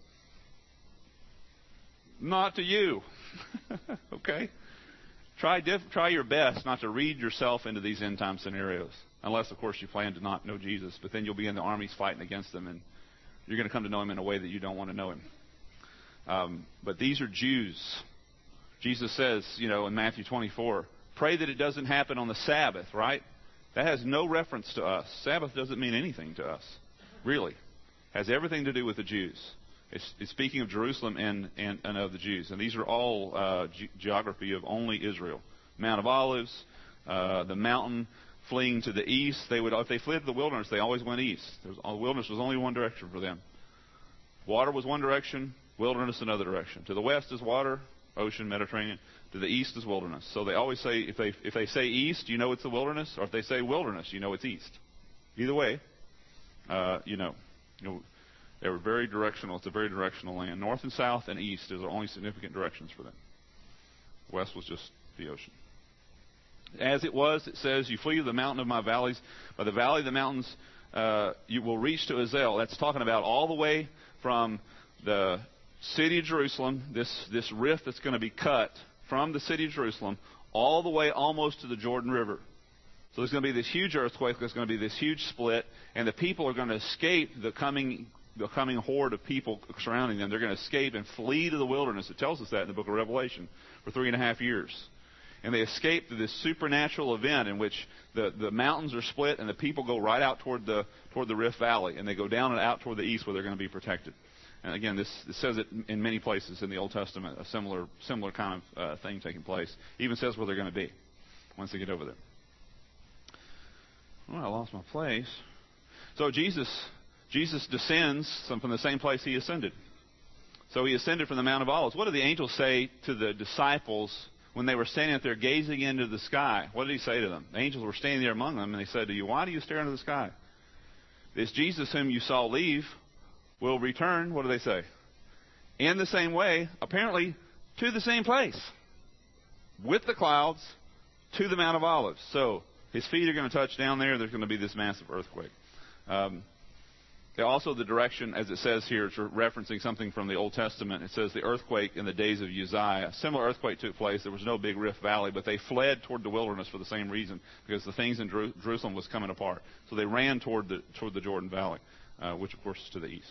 Not to you. Okay? Try diff- try your best not to read yourself into these end-time scenarios. Unless, of course, you plan to not know Jesus. But then you'll be in the armies fighting against them, and you're going to come to know him in a way that you don't want to know him. Um, but these are Jews. Jesus says, you know, in Matthew twenty-four, pray that it doesn't happen on the Sabbath, right? That has no reference to us. Sabbath doesn't mean anything to us, really. It has everything to do with the Jews. It's, it's speaking of Jerusalem and, and, and of the Jews. And these are all uh, ge- geography of only Israel. Mount of Olives, uh, the mountain fleeing to the east. They would, if they fled to the wilderness, they always went east. There was, the wilderness was only one direction for them. Water was one direction, wilderness another direction. To the west is water, ocean, Mediterranean. To the east is wilderness. So they always say, if they if they say east, you know it's the wilderness, or if they say wilderness, you know it's east. Either way, uh, you know, you know, they were very directional. It's a very directional land. North and south and east is the only significant directions for them. West was just the ocean. As it was, it says, you flee to the mountain of my valleys. By the valley of the mountains, uh, you will reach to Azel. That's talking about all the way from the city of Jerusalem, this, this rift that's going to be cut from the city of Jerusalem all the way almost to the Jordan River. So there's going to be this huge earthquake. There's going to be this huge split, and the people are going to escape the coming the coming horde of people surrounding them. They're going to escape and flee to the wilderness. It tells us that in the book of Revelation for three and a half years. And they escape through this supernatural event in which the, the mountains are split and the people go right out toward the toward the Rift Valley, and they go down and out toward the east where they're going to be protected. And again, this, this says it in many places in the Old Testament, a similar similar kind of uh, thing taking place. It even says where they're going to be once they get over there. Well, I lost my place. So Jesus Jesus descends from the same place he ascended. So he ascended from the Mount of Olives. What did the angel say to the disciples when they were standing up there gazing into the sky? What did he say to them? The angels were standing there among them, and they said to you, why do you stare into the sky? This Jesus whom you saw leave will return, what do they say? In the same way, apparently, to the same place. With the clouds, to the Mount of Olives. So, his feet are going to touch down there. There's going to be this massive earthquake. Um, also, the direction, as it says here, it's referencing something from the Old Testament. It says the earthquake in the days of Uzziah. A similar earthquake took place. There was no big Rift Valley, but they fled toward the wilderness for the same reason, because the things in Jer- Jerusalem was coming apart. So they ran toward the toward the Jordan Valley, uh, which, of course, is to the east.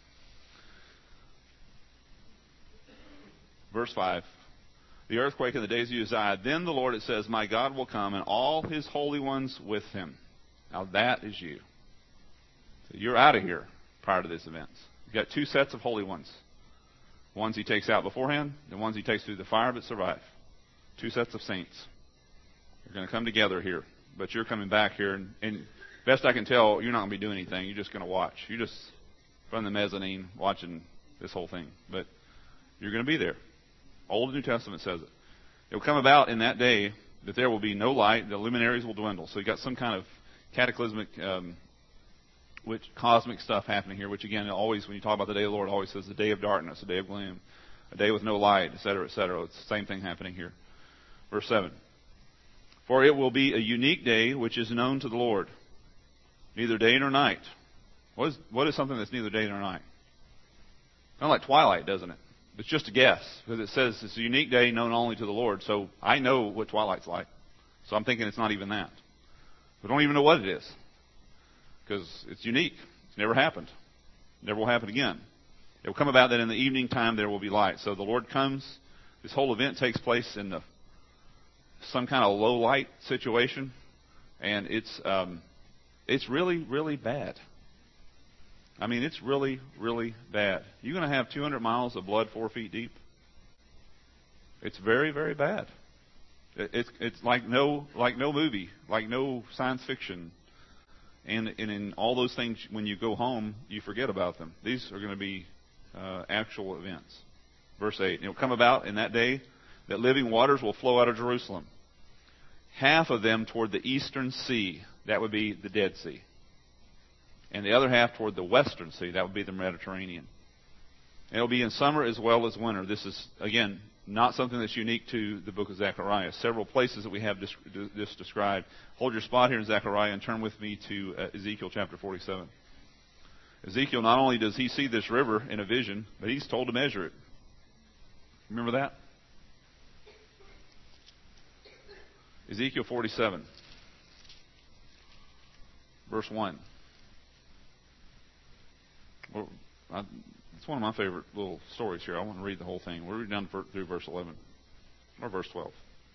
Verse five. The earthquake in the days of Uzziah. Then the Lord, it says, my God will come, and all his holy ones with him. Now that is you. So you're out of here prior to these events. You've got two sets of holy ones. Ones he takes out beforehand, the ones he takes through the fire but survive. Two sets of saints. You're going to come together here. But you're coming back here, and, and best I can tell, you're not going to be doing anything. You're just going to watch. You're just from the mezzanine watching this whole thing. But you're going to be there. Old and New Testament says it. It will come about in that day that there will be no light. The luminaries will dwindle. So you've got some kind of cataclysmic, um, which cosmic stuff happening here, which again, always, when you talk about the day of the Lord, always says the day of darkness, a day of gloom, a day with no light, et cetera, et cetera. It's the same thing happening here. Verse seven. For it will be a unique day which is known to the Lord, neither day nor night. What is, what is something that's neither day nor night? Kind of like twilight, doesn't it? It's just a guess, because it says it's a unique day known only to the Lord. So I know what twilight's like. So I'm thinking it's not even that. We don't even know what it is, because it's unique. It's never happened. Never will happen again. It will come about that in the evening time there will be light. So the Lord comes. This whole event takes place in the, some kind of low light situation, and it's um, it's really, really bad. I mean, it's really, really bad. You're going to have two hundred miles of blood four feet deep. It's very, very bad. It's it's like no like no movie, like no science fiction. And, and in all those things, when you go home, you forget about them. These are going to be uh, actual events. Verse eight. It will come about in that day that living waters will flow out of Jerusalem. Half of them toward the eastern sea. That would be the Dead Sea. And the other half toward the western sea. That would be the Mediterranean. And it will be in summer as well as winter. This is, again, not something that's unique to the book of Zechariah. Several places that we have this, this described. Hold your spot here in Zechariah and turn with me to uh, Ezekiel chapter forty-seven. Ezekiel, not only does he see this river in a vision, but he's told to measure it. Remember that? Ezekiel forty-seven, verse one. Well, I, it's one of my favorite little stories here. I want to read the whole thing. We're reading down through verse eleven, or verse twelve.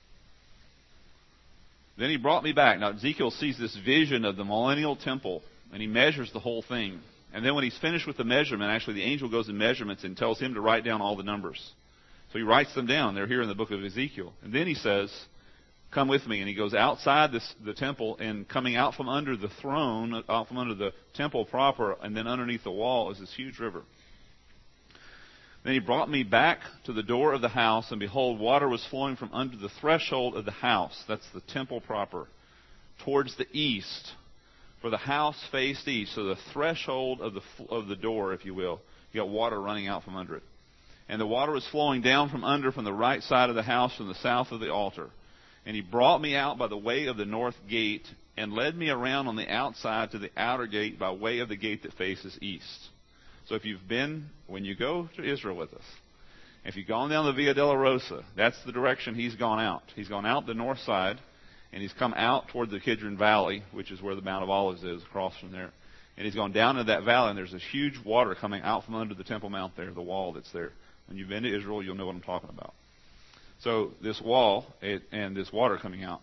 Then he brought me back. Now, Ezekiel sees this vision of the millennial temple, and he measures the whole thing. And then when he's finished with the measurement, actually the angel goes in measurements and tells him to write down all the numbers. So he writes them down. They're here in the book of Ezekiel. And then he says, come with me. And he goes outside this, the temple, and coming out from under the throne, out from under the temple proper, and then underneath the wall is this huge river. Then he brought me back to the door of the house, and behold, water was flowing from under the threshold of the house. That's the temple proper, towards the east. For the house faced east, so the threshold of the of the door, if you will, you got water running out from under it. And the water was flowing down from under from the right side of the house, from the south of the altar. And he brought me out by the way of the north gate, and led me around on the outside to the outer gate by way of the gate that faces east. So if you've been, when you go to Israel with us, if you've gone down the Via Dolorosa, that's the direction he's gone out. He's gone out the north side, and he's come out toward the Kidron Valley, which is where the Mount of Olives is, across from there. And he's gone down into that valley, and there's this huge water coming out from under the Temple Mount there, the wall that's there. When you've been to Israel, you'll know what I'm talking about. So this wall it, and this water coming out.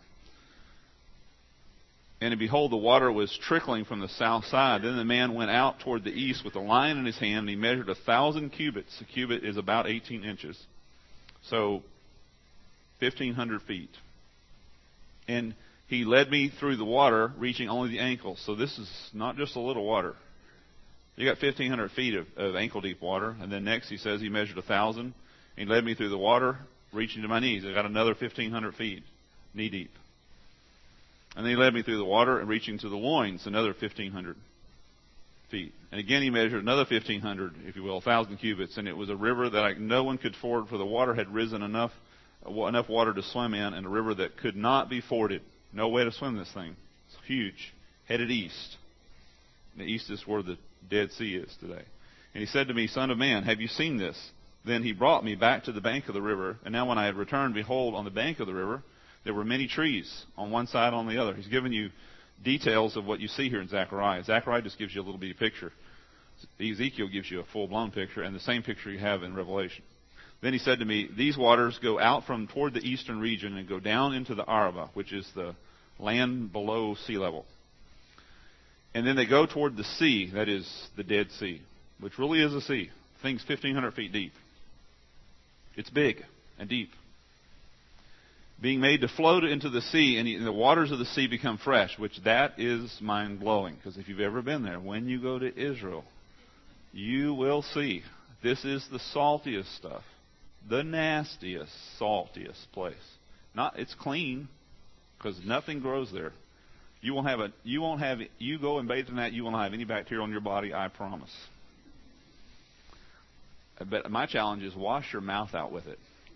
And behold, the water was trickling from the south side. Then the man went out toward the east with a line in his hand, and he measured a thousand cubits. A cubit is about eighteen inches. So fifteen hundred feet. And he led me through the water, reaching only the ankles. So this is not just a little water. You got fifteen hundred feet of, of ankle-deep water. And then next he says he measured a thousand. And he led me through the water, reaching to my knees. I got another fifteen hundred feet, knee-deep. And then he led me through the water and reaching to the loins, another fifteen hundred feet. And again he measured another fifteen hundred, if you will, one thousand cubits. And it was a river that I, no one could ford, for the water had risen enough, enough water to swim in, and a river that could not be forded. No way to swim this thing. It's huge. Headed east. The east is where the Dead Sea is today. And he said to me, Son of man, have you seen this? Then he brought me back to the bank of the river. And now when I had returned, behold, on the bank of the river, there were many trees on one side and on the other. He's given you details of what you see here in Zechariah. Zechariah just gives you a little bitty picture. Ezekiel gives you a full-blown picture, and the same picture you have in Revelation. Then he said to me, these waters go out from toward the eastern region and go down into the Arabah, which is the land below sea level. And then they go toward the sea, that is the Dead Sea, which really is a sea. The thing's fifteen hundred feet deep. It's big and deep. Being made to float into the sea, and the waters of the sea become fresh, which that is mind-blowing. Because if you've ever been there, when you go to Israel, you will see this is the saltiest stuff. The nastiest, saltiest place. Not, it's clean, because nothing grows there. You won't have a, you won't have, you go and bathe in that, you won't have any bacteria on your body, I promise. But my challenge is wash your mouth out with it.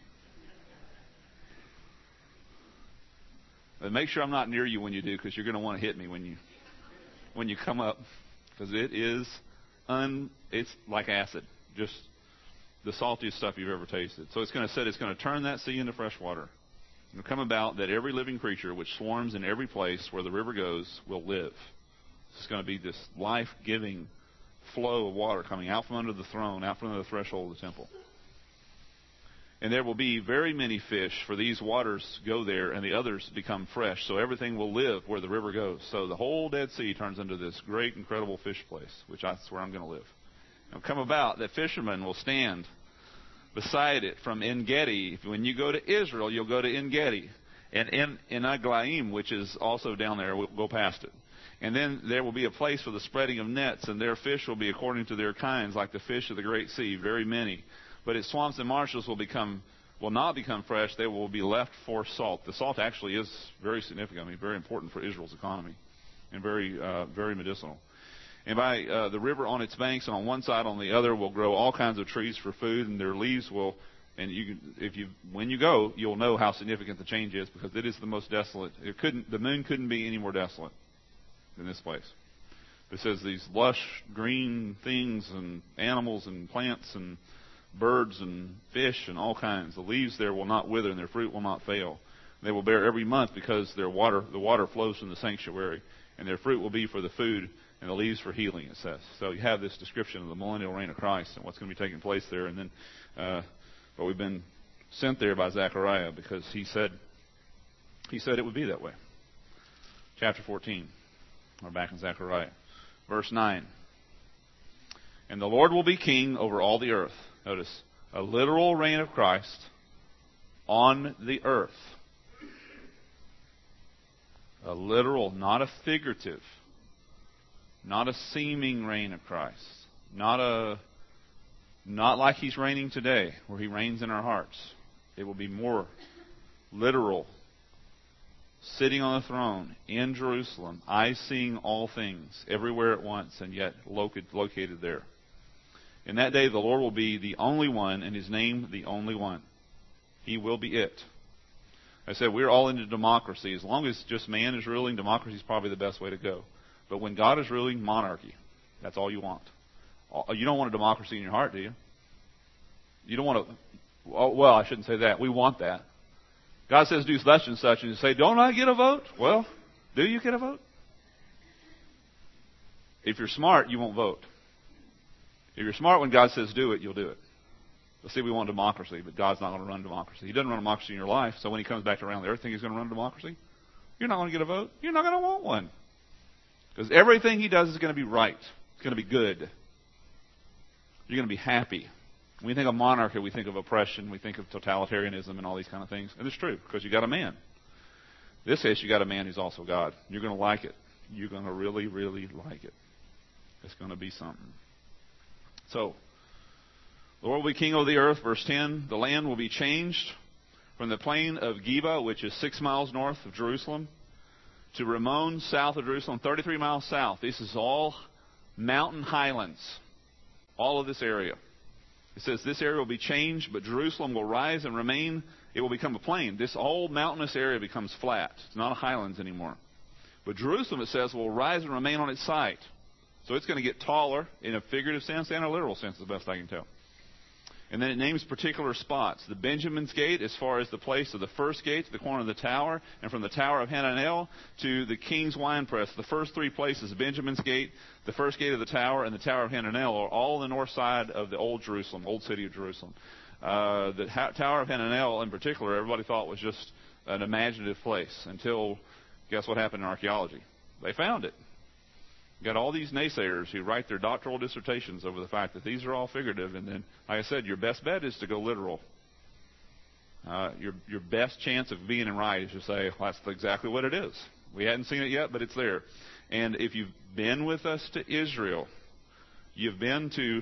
But make sure I'm not near you when you do, because you're going to want to hit me when you, when you come up, because it is, un, it's like acid, just the saltiest stuff you've ever tasted. So it's going to say it's going to turn that sea into fresh water. It will come about that every living creature which swarms in every place where the river goes will live. It's going to be this life-giving flow of water coming out from under the throne, out from under the threshold of the temple. And there will be very many fish, for these waters go there, and the others become fresh. So everything will live where the river goes. So the whole Dead Sea turns into this great, incredible fish place, which that's where I'm going to live. It will come about that fishermen will stand beside it from En-Gedi. When you go to Israel, you'll go to En-Gedi. And in, in Aglaim, which is also down there, we'll go past it. And then there will be a place for the spreading of nets, and their fish will be according to their kinds, like the fish of the great sea, very many. But its swamps and marshes will become, will not become fresh. They will be left for salt. The salt actually is very significant. I mean, very important for Israel's economy, and very, uh, very medicinal. And by uh, the river on its banks, and on one side, on the other, will grow all kinds of trees for food, and their leaves will And you, can, if you, when you go, you'll know how significant the change is, because it is the most desolate. It couldn't, the moon couldn't be any more desolate than this place. It says these lush green things and animals and plants and birds and fish and all kinds. The leaves there will not wither and their fruit will not fail. They will bear every month, because their water, the water flows from the sanctuary, and their fruit will be for the food and the leaves for healing, it says. So you have this description of the millennial reign of Christ and what's going to be taking place there. And then, uh, but we've been sent there by Zechariah, because he said, he said it would be that way. Chapter fourteen. We're back in Zechariah. Verse nine. And the Lord will be king over all the earth. Notice, a literal reign of Christ on the earth. A literal, not a figurative, not a seeming reign of Christ. Not a, not like He's reigning today, where He reigns in our hearts. It will be more literal. Sitting on the throne in Jerusalem, eyes seeing all things, everywhere at once, and yet located there. In that day, the Lord will be the only one, and His name the only one. He will be it. I said, we're all into democracy. As long as just man is ruling, democracy is probably the best way to go. But when God is ruling, monarchy. That's all you want. You don't want a democracy in your heart, do you? You don't want to... Well, I shouldn't say that. We want that. God says do such and such, and you say, don't I get a vote? Well, do you get a vote? If you're smart, you won't vote. If you're smart, when God says do it, you'll do it. Let's see, we want democracy, but God's not going to run democracy. He doesn't run democracy in your life, so when He comes back around the earth, think He's going to run democracy? You're not going to get a vote. You're not going to want one. Because everything He does is going to be right. It's going to be good. You're going to be happy. When we think of monarchy, we think of oppression, we think of totalitarianism and all these kind of things. And it's true, because you got a man. In this case, you got a man who's also God. You're going to like it. You're going to really, really like it. It's going to be something. So, the Lord will be king over the earth. Verse ten, the land will be changed from the plain of Geba, which is six miles north of Jerusalem, to Ramon, south of Jerusalem, thirty-three miles south. This is all mountain highlands, all of this area. It says this area will be changed, but Jerusalem will rise and remain. It will become a plain. This whole mountainous area becomes flat. It's not a highlands anymore. But Jerusalem, it says, will rise and remain on its site. So it's going to get taller in a figurative sense and a literal sense, the best I can tell. And then it names particular spots. The Benjamin's Gate, as far as the place of the first gate, to the corner of the tower, and from the Tower of Hananel to the King's Winepress. The first three places, Benjamin's Gate, the first gate of the tower, and the Tower of Hananel, are all on the north side of the old Jerusalem, old city of Jerusalem. Uh, the ha- Tower of Hananel, in particular, everybody thought was just an imaginative place until, guess what happened in archaeology? They found it. You got all these naysayers who write their doctoral dissertations over the fact that these are all figurative, and then, like I said, your best bet is to go literal. Uh, your your best chance of being right is to say, well, that's exactly what it is. We hadn't seen it yet, but it's there. And if you've been with us to Israel, you've been to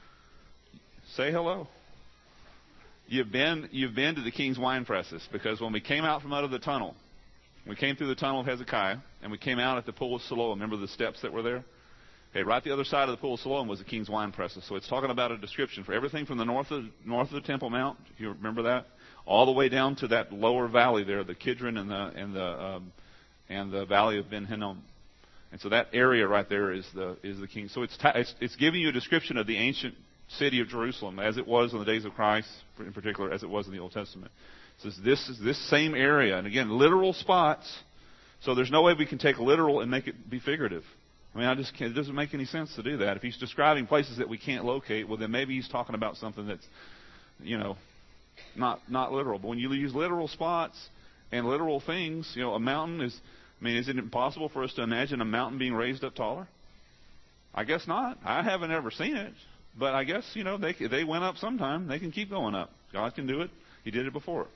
say hello. You've been you've been to the King's wine presses, because when we came out from out of the tunnel, we came through the tunnel of Hezekiah, and we came out at the pool of Siloam. Remember the steps that were there? Okay, right the other side of the pool of Siloam was the King's wine presses. So it's talking about a description for everything from the north of north of the Temple Mount, if you remember that, all the way down to that lower valley there, the Kidron and the and the um, and the valley of Ben Hinnom. And so that area right there is the is the king. So it's ta- it's, it's giving you a description of the ancient city of Jerusalem as it was in the days of Christ, in particular as it was in the Old Testament. It says this is this same area, and again, literal spots. So there's no way we can take literal and make it be figurative. I mean, I just can't, it doesn't make any sense to do that. If he's describing places that we can't locate, well, then maybe he's talking about something that's, you know, not not literal. But when you use literal spots and literal things, you know, a mountain is. I mean, is it impossible for us to imagine a mountain being raised up taller? I guess not. I haven't ever seen it. But I guess, you know, they they went up sometime. They can keep going up. God can do it. He did it before.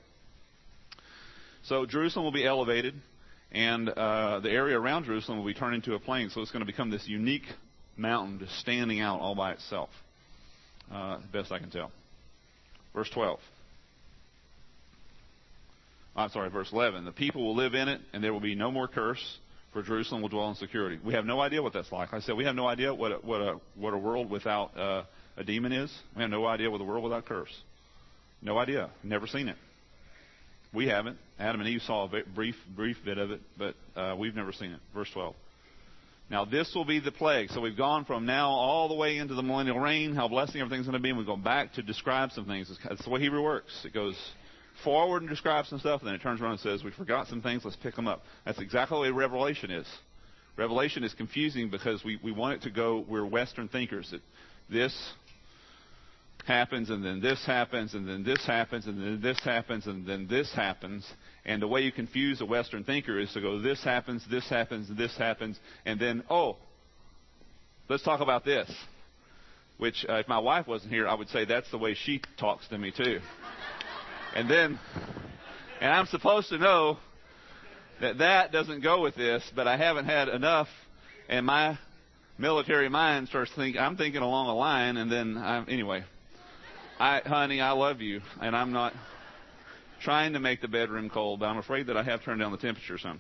So Jerusalem will be elevated, and uh, the area around Jerusalem will be turned into a plain. So it's going to become this unique mountain just standing out all by itself, uh, best I can tell. Verse twelve. I'm sorry, verse eleven. The people will live in it, and there will be no more curse, for Jerusalem will dwell in security. We have no idea what that's like. Like I said, we have no idea what a, what a, what a world without uh, a demon is. We have no idea what a world without curse. No idea. Never seen it. We haven't. Adam and Eve saw a brief, brief bit of it, but uh, we've never seen it. Verse twelve. Now this will be the plague. So we've gone from now all the way into the millennial reign, how blessing everything's going to be, and we've gone back to describe some things. That's the way Hebrew works. It goes forward and describes some stuff, and then it turns around and says, we forgot some things, let's pick them up. That's exactly the way Revelation is. Revelation is confusing because we, we want it to go, we're Western thinkers, that this happens, and then this happens, and then this happens, and then this happens, and then this happens. And the way you confuse a Western thinker is to go, this happens, this happens, this happens, and then, oh, let's talk about this. Which, uh, if my wife wasn't here, I would say that's the way she talks to me too. And then, and I'm supposed to know that that doesn't go with this, but I haven't had enough, and my military mind starts thinking, I'm thinking along a line, and then, I'm, anyway, I, honey, I love you, and I'm not trying to make the bedroom cold, but I'm afraid that I have turned down the temperature some.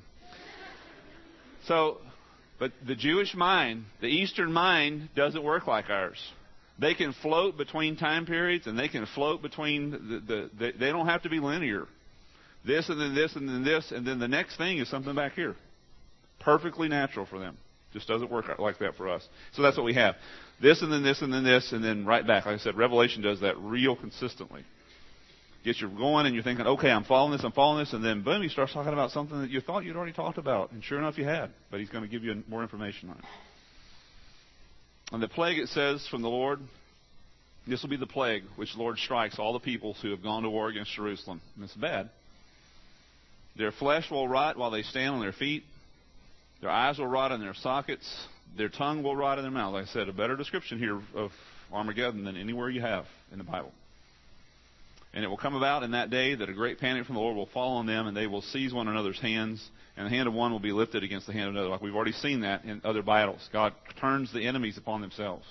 So, but the Jewish mind, the Eastern mind, doesn't work like ours. They can float between time periods, and they can float between, the, the, the they don't have to be linear. This and then this and then this, and then the next thing is something back here. Perfectly natural for them. Just doesn't work like that for us. So that's what we have. This and then this and then this, and then right back. Like I said, Revelation does that real consistently. Gets you going, and you're thinking, okay, I'm following this, I'm following this, and then boom, he starts talking about something that you thought you'd already talked about, and sure enough you had. But he's going to give you more information on it. And the plague, it says, from the Lord, this will be the plague which the Lord strikes all the peoples who have gone to war against Jerusalem. And it's bad. Their flesh will rot while they stand on their feet. Their eyes will rot in their sockets. Their tongue will rot in their mouth. Like I said, a better description here of Armageddon than anywhere you have in the Bible. And it will come about in that day that a great panic from the Lord will fall on them, and they will seize one another's hands, and the hand of one will be lifted against the hand of another. Like we've already seen that in other battles. God turns the enemies upon themselves.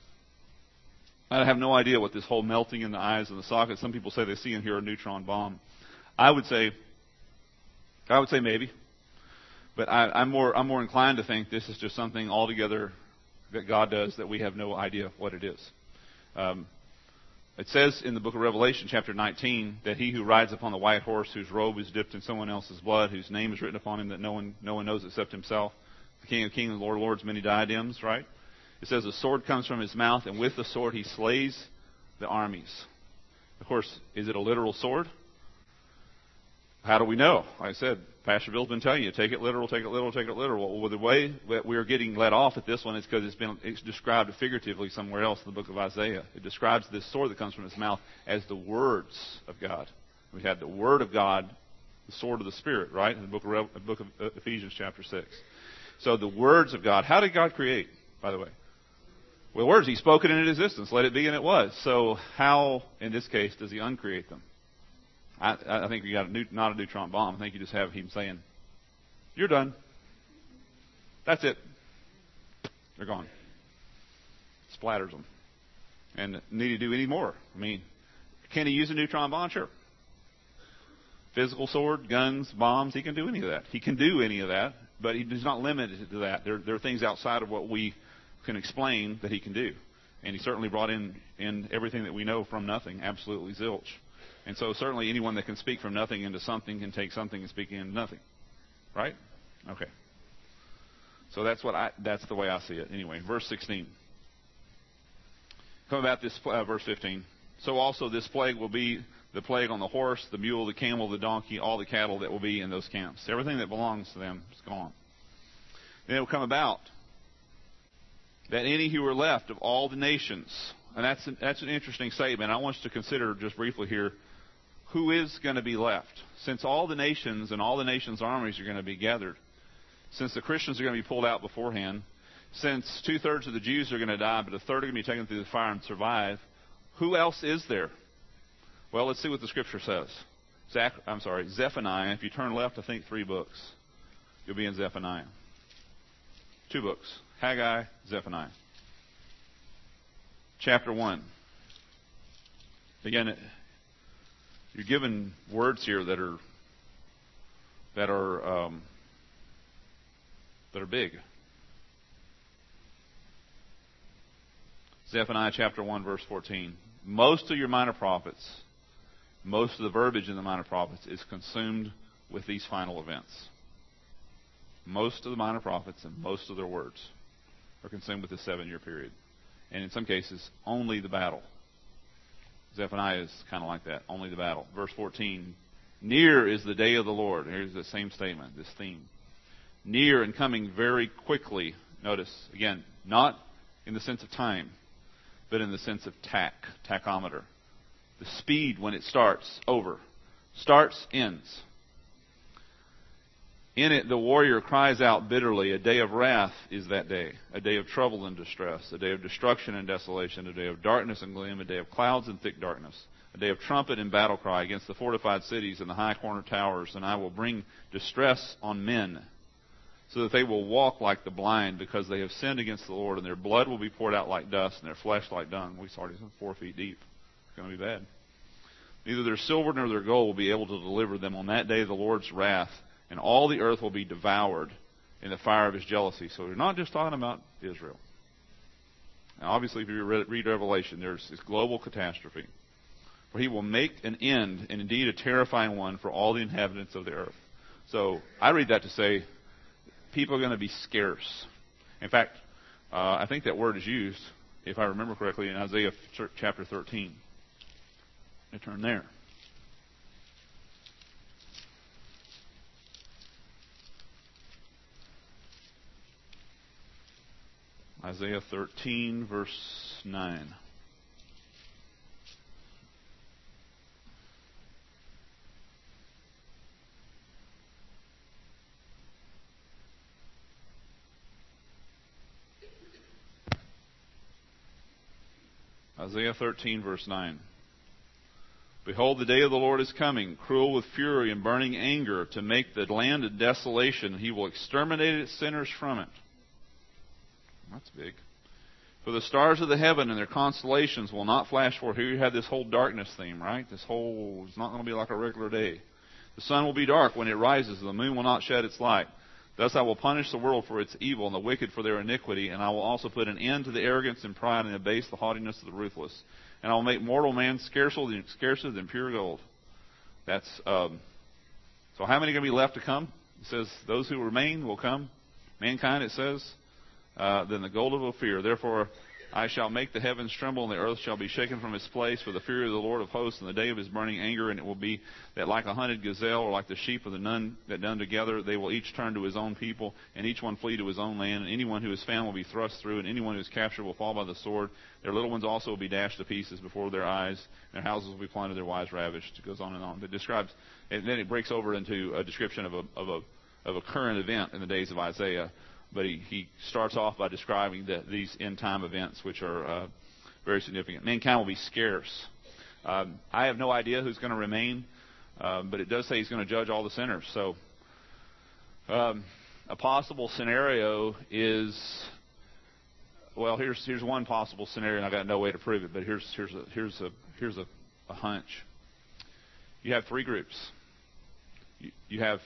I have no idea what this whole melting in the eyes and the sockets. Some people say they see and hear a neutron bomb. I would say, I would say maybe, but I, I'm more I'm more inclined to think this is just something altogether that God does that we have no idea what it is. Um, It says in the book of Revelation, chapter nineteen, that he who rides upon the white horse, whose robe is dipped in someone else's blood, whose name is written upon him that no one no one knows except himself, the King of kings and Lord of lords, many diadems, right? It says a sword comes from his mouth, and with the sword he slays the armies. Of course, is it a literal sword? How do we know? Like I said, Pastor Bill's been telling you, take it literal, take it literal, take it literal. Well, the way that we're getting let off at this one is because it's been it's described figuratively somewhere else in the book of Isaiah. It describes this sword that comes from his mouth as the words of God. We had the Word of God, the sword of the Spirit, right, in the book of, Re- the book of Ephesians chapter six. So the words of God. How did God create, by the way? Well, words, he spoke it into existence. Let it be, and it was. So how, in this case, does he uncreate them? I, I think you got a new, not a neutron bomb. I think you just have him saying, "You're done. That's it. They're gone." Splatters them, and need to do any more. I mean, can he use a neutron bomb? Sure. Physical sword, guns, bombs. He can do any of that. He can do any of that, but he's not limited to that. There, there are things outside of what we can explain that he can do, and he certainly brought in in everything that we know from nothing. Absolutely zilch. And so certainly anyone that can speak from nothing into something can take something and speak into nothing. Right? Okay. So that's what I that's the way I see it. Anyway, verse sixteen. Come about this uh, verse fifteen. So also this plague will be the plague on the horse, the mule, the camel, the donkey, all the cattle that will be in those camps. Everything that belongs to them is gone. Then it will come about that any who are left of all the nations, and that's an, that's an interesting statement. I want you to consider just briefly here, who is going to be left? Since all the nations and all the nations' armies are going to be gathered, since the Christians are going to be pulled out beforehand, since two-thirds of the Jews are going to die, but a third are going to be taken through the fire and survive, who else is there? Well, let's see what the Scripture says. Zach, I'm sorry, Zephaniah. If you turn left, I think three books. You'll be in Zephaniah. Two books. Haggai, Zephaniah. Chapter one. Again, you're given words here that are that are um, that are big. Zephaniah chapter one, verse fourteen. Most of your minor prophets most of the verbiage in the minor prophets is consumed with these final events. Most of the minor prophets and most of their words are consumed with this seven-year period. And in some cases, only the battle. Zephaniah is kind of like that, only the battle. Verse fourteen, near is the day of the Lord. Here's the same statement, this theme. Near and coming very quickly. Notice, again, not in the sense of time, but in the sense of tack, tachometer. The speed when it starts, over. Starts, ends. In it, the warrior cries out bitterly. A day of wrath is that day. A day of trouble and distress. A day of destruction and desolation. A day of darkness and gloom. A day of clouds and thick darkness. A day of trumpet and battle cry against the fortified cities and the high corner towers. And I will bring distress on men, so that they will walk like the blind, because they have sinned against the Lord, and their blood will be poured out like dust, and their flesh like dung. We saw it four feet deep. It's going to be bad. Neither their silver nor their gold will be able to deliver them on that day of the Lord's wrath, and all the earth will be devoured in the fire of his jealousy. So we're not just talking about Israel. Now, obviously, if you read Revelation, there's this global catastrophe, for he will make an end, and indeed a terrifying one, for all the inhabitants of the earth. So I read that to say, people are going to be scarce. In fact, uh, I think that word is used, if I remember correctly, in Isaiah chapter thirteen. Let me turn there. Isaiah thirteen, verse nine. Isaiah thirteen, verse nine. Behold, the day of the Lord is coming, cruel with fury and burning anger, to make the land a desolation. He will exterminate its sinners from it. That's big. For the stars of the heaven and their constellations will not flash forth. Here you have this whole darkness theme, right? This whole, it's not going to be like a regular day. The sun will be dark when it rises, and the moon will not shed its light. Thus I will punish the world for its evil and the wicked for their iniquity, and I will also put an end to the arrogance and pride and abase the haughtiness of the ruthless. And I will make mortal man scarcer than, scarcer than pure gold. That's um, so how many are going to be left to come? It says, those who remain will come. Mankind, it says, uh, then the gold of Ophir. Therefore I shall make the heavens tremble, and the earth shall be shaken from its place for the fury of the Lord of hosts in the day of his burning anger. And it will be that like a hunted gazelle, or like the sheep of the nun that done together, they will each turn to his own people, and each one flee to his own land. And anyone who is found will be thrust through, and anyone who is captured will fall by the sword. Their little ones also will be dashed to pieces before their eyes. Their houses will be plundered, their wives ravished. It goes on and on. It describes, and then it breaks over into a description of a of a of a current event in the days of Isaiah. But he, he starts off by describing the, these end-time events, which are uh, very significant. Mankind will be scarce. Um, I have no idea who's going to remain, um, but it does say he's going to judge all the sinners. So um, a possible scenario is, well, here's here's one possible scenario, and I've got no way to prove it, but here's here's a here's a here's a, a hunch. You have three groups. You, you have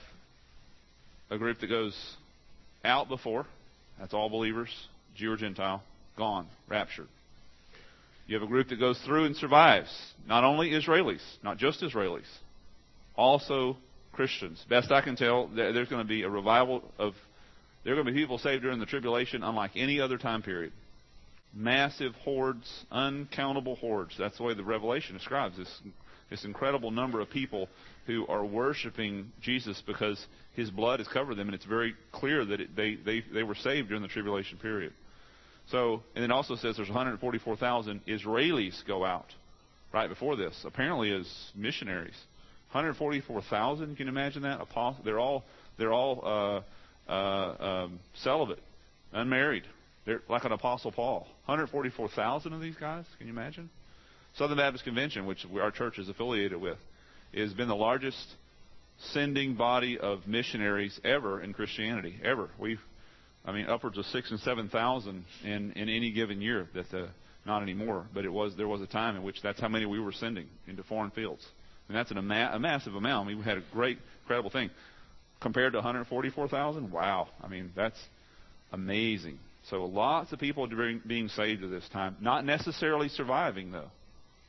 a group that goes out before, that's all believers, Jew or Gentile, gone, raptured. You have a group that goes through and survives, not only Israelis, not just Israelis, also Christians. Best I can tell, there's going to be a revival of, there are going to be people saved during the tribulation unlike any other time period. Massive hordes, uncountable hordes. That's the way the Revelation describes this, this incredible number of people who are worshiping Jesus because his blood has covered them, and it's very clear that it, they, they, they were saved during the tribulation period. So, and it also says there's one hundred forty-four thousand Israelis go out right before this, apparently as missionaries. one hundred forty-four thousand, can you imagine that? Apostle, they're all they're all uh, uh, um, celibate, unmarried. They're like an Apostle Paul. one hundred forty-four thousand of these guys, can you imagine? Southern Baptist Convention, which our church is affiliated with, has been the largest sending body of missionaries ever in Christianity, ever. We've, I mean, upwards of six and seven thousand in in any given year. That uh, not anymore, but it was there was a time in which that's how many we were sending into foreign fields, and that's an, a, ma- a massive amount. I mean, we had a great, incredible thing compared to one hundred forty-four thousand. Wow, I mean that's amazing. So lots of people are being saved at this time, not necessarily surviving though.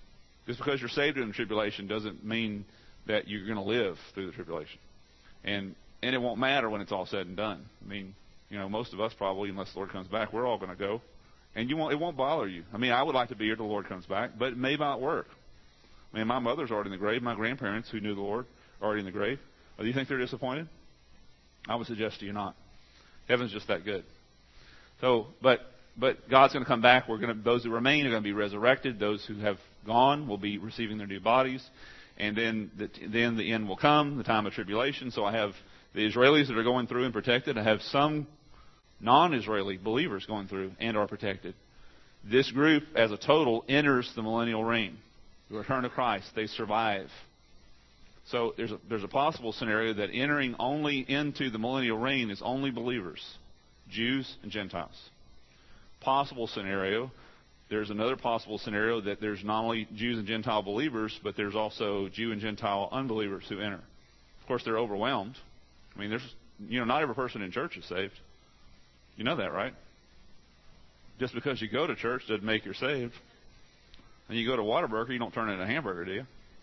Just because you're saved in the tribulation doesn't mean that you're going to live through the tribulation. And and it won't matter when it's all said and done. I mean, you know, most of us probably, unless the Lord comes back, we're all going to go. And you won't, it won't bother you. I mean, I would like to be here till the Lord comes back, but it may not work. I mean, my mother's already in the grave. My grandparents who knew the Lord are already in the grave. Oh, do you think they're disappointed? I would suggest to you not. Heaven's just that good. So, but but God's going to come back. We're going to, those who remain are going to be resurrected. Those who have gone will be receiving their new bodies. And then the, then the end will come, the time of tribulation. So I have the Israelis that are going through and protected. I have some non-Israeli believers going through and are protected. This group, as a total, enters the millennial reign. The return of Christ. They survive. So there's a, there's a possible scenario that entering only into the millennial reign is only believers, Jews and Gentiles. Possible scenario, there's another possible scenario that there's not only Jews and Gentile believers, but there's also Jew and Gentile unbelievers who enter. Of course, they're overwhelmed. I mean, there's, you know, not every person in church is saved. You know that, right? Just because you go to church doesn't make you saved. And you go to Whataburger, you don't turn into a hamburger, do you?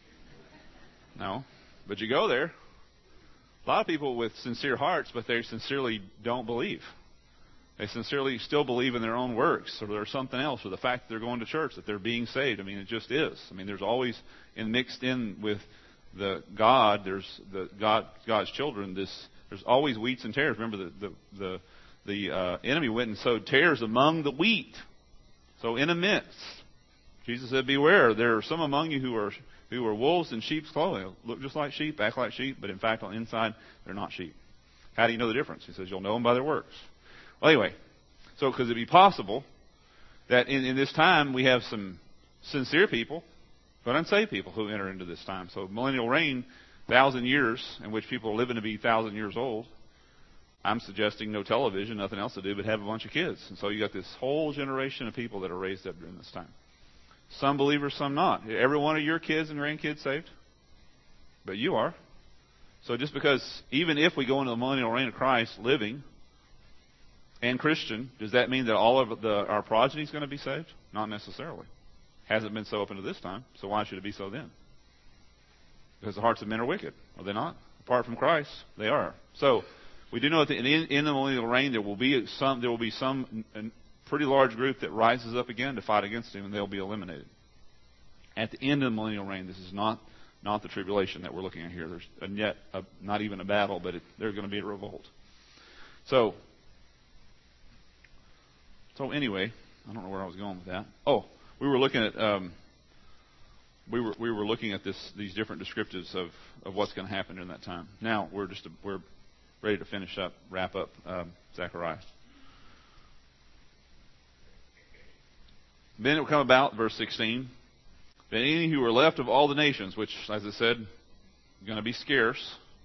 No. But you go there. A lot of people with sincere hearts, but they sincerely don't believe. They sincerely still believe in their own works, or there's something else, or the fact that they're going to church, that they're being saved. I mean, it just is. I mean, there's always, in mixed in with the God, there's the God, God's children. This, there's always wheats and tares. Remember, the the the, the uh, enemy went and sowed tares among the wheat. So in a midst, Jesus said, "Beware! There are some among you who are who are wolves in sheep's clothing. Look just like sheep, act like sheep, but in fact, on the inside, they're not sheep." How do you know the difference? He says, "You'll know them by their works." Well, anyway, so could it be possible that in, in this time we have some sincere people, but unsaved people who enter into this time? So millennial reign, thousand years in which people are living to be thousand years old. I'm suggesting no television, nothing else to do but have a bunch of kids. And so you got this whole generation of people that are raised up during this time. Some believers, some not. Every one of your kids and grandkids saved? But you are. So just because, even if we go into the millennial reign of Christ living and Christian, does that mean that all of the, our progeny is going to be saved? Not necessarily. Hasn't been so up until this time, so why should it be so then? Because the hearts of men are wicked, are they not? Apart from Christ, they are. So we do know that in, in the millennial reign there will be some there will be some pretty large group that rises up again to fight against him, and they'll be eliminated. At the end of the millennial reign, this is not not the tribulation that we're looking at here. There's a yet a, not even a battle, but it, there's going to be a revolt. So. So anyway, I don't know where I was going with that. Oh, we were looking at um, we were we were looking at this these different descriptives of, of what's going to happen in that time. Now we're just we're ready to finish up, wrap up um, Zechariah. Then it will come about, verse sixteen, that any who are left of all the nations, which, as I said, are going to be scarce,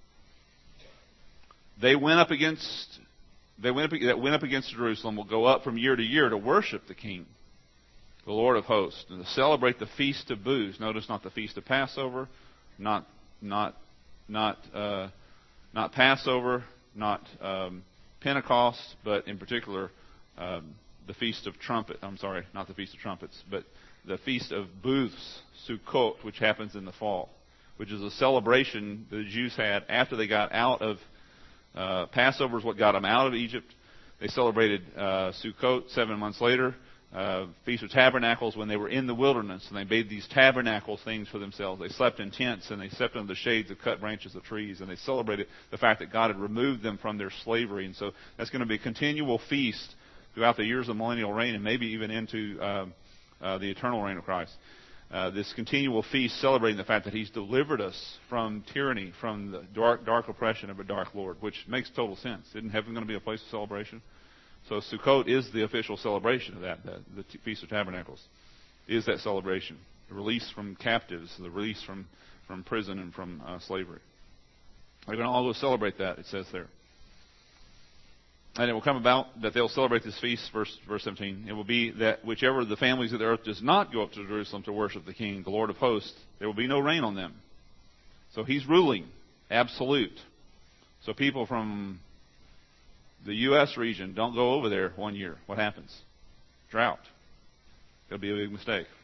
they went up against. They went up, that went up against Jerusalem will go up from year to year to worship the King, the Lord of hosts, and to celebrate the Feast of Booths. Notice not the Feast of Passover, not not not uh, not Passover, not um, Pentecost, but in particular um, the Feast of Trumpet. I'm sorry, not the Feast of Trumpets, but the Feast of Booths, Sukkot, which happens in the fall, which is a celebration the Jews had after they got out of Uh, Passover is what got them out of Egypt. They celebrated uh, Sukkot seven months later. Uh, Feast of Tabernacles when they were in the wilderness, and they made these tabernacle things for themselves. They slept in tents, and they slept under the shades of cut branches of trees, and they celebrated the fact that God had removed them from their slavery. And so that's going to be a continual feast throughout the years of millennial reign, and maybe even into uh, uh, the eternal reign of Christ. Uh, this continual feast celebrating the fact that He's delivered us from tyranny, from the dark, dark oppression of a dark Lord, which makes total sense. Isn't heaven going to be a place of celebration? So Sukkot is the official celebration of that. The, the Feast of Tabernacles is that celebration. The release from captives, the release from, from prison and from uh, slavery. They're going to all go celebrate that, it says there. And it will come about that they'll celebrate this feast, verse, verse seventeen. It will be that whichever of the families of the earth does not go up to Jerusalem to worship the King, the Lord of hosts, there will be no rain on them. So He's ruling, absolute. So people from the U S region don't go over there one year. What happens? Drought. It'll be a big mistake.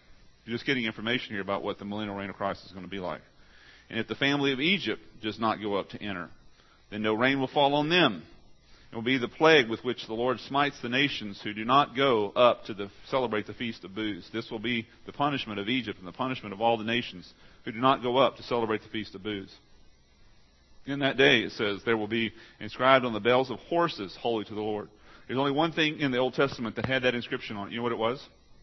You're just getting information here about what the millennial reign of Christ is going to be like. And if the family of Egypt does not go up to enter, then no rain will fall on them. It will be the plague with which the Lord smites the nations who do not go up to the, celebrate the Feast of Booths. This will be the punishment of Egypt and the punishment of all the nations who do not go up to celebrate the Feast of Booths. In that day, it says, there will be inscribed on the bells of horses, holy to the Lord. There's only one thing in the Old Testament that had that inscription on it. You know what it was?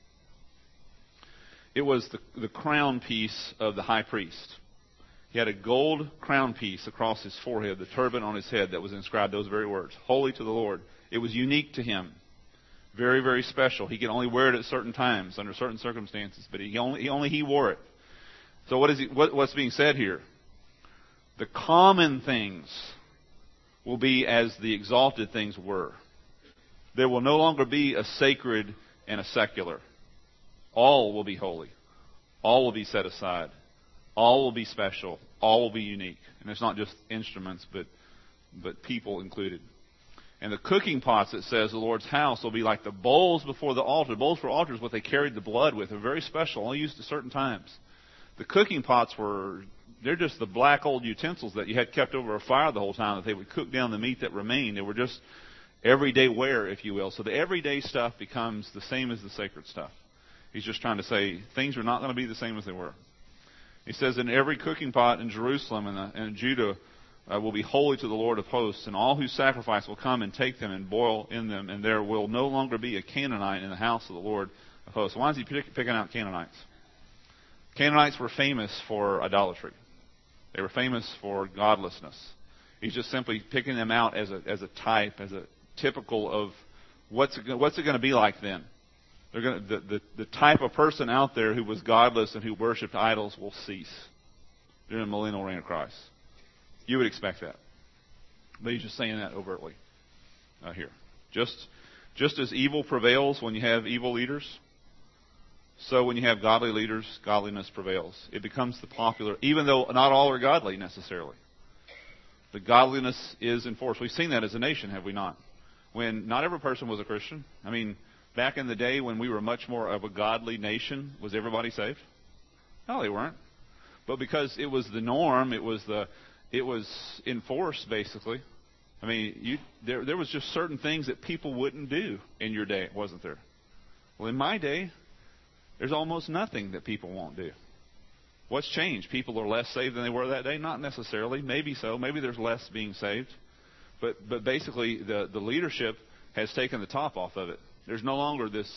It was the, the crown piece of the high priest. He had a gold crown piece across his forehead, the turban on his head that was inscribed those very words, holy to the Lord. It was unique to him. Very, very special. He could only wear it at certain times, under certain circumstances, but he only, he only he wore it. So what is he, what, what's being said here? The common things will be as the exalted things were. There will no longer be a sacred and a secular. All will be holy. All will be set aside. All will be special. All will be unique. And it's not just instruments, but but people included. And the cooking pots, it says, the Lord's house will be like the bowls before the altar. Bowls for altars, what they carried the blood with. They're very special, only used at certain times. The cooking pots were, they're just the black old utensils that you had kept over a fire the whole time that they would cook down the meat that remained. They were just everyday wear, if you will. So the everyday stuff becomes the same as the sacred stuff. He's just trying to say things are not going to be the same as they were. He says, in every cooking pot in Jerusalem and, the, and Judah uh, will be holy to the Lord of hosts, and all who sacrifice will come and take them and boil in them, and there will no longer be a Canaanite in the house of the Lord of hosts. Why is he pick, picking out Canaanites? Canaanites were famous for idolatry. They were famous for godlessness. He's just simply picking them out as a as a type, as a typical of what's it, what's it going to be like then. They're going to, the, the, the type of person out there who was godless and who worshipped idols will cease during the millennial reign of Christ. You would expect that. But he's just saying that overtly uh, here. Just, just as evil prevails when you have evil leaders, so when you have godly leaders, godliness prevails. It becomes the popular, even though not all are godly necessarily. The godliness is enforced. We've seen that as a nation, have we not? When not every person was a Christian. I mean, back in the day when we were much more of a godly nation, was everybody saved? No, they weren't. But because it was the norm, it was the, it was enforced basically. I mean, you, there, there was just certain things that people wouldn't do in your day, wasn't there? Well, in my day, there's almost nothing that people won't do. What's changed? People are less saved than they were that day? Not necessarily. Maybe so. Maybe there's less being saved. But but basically, the, the leadership has taken the top off of it. There's no longer this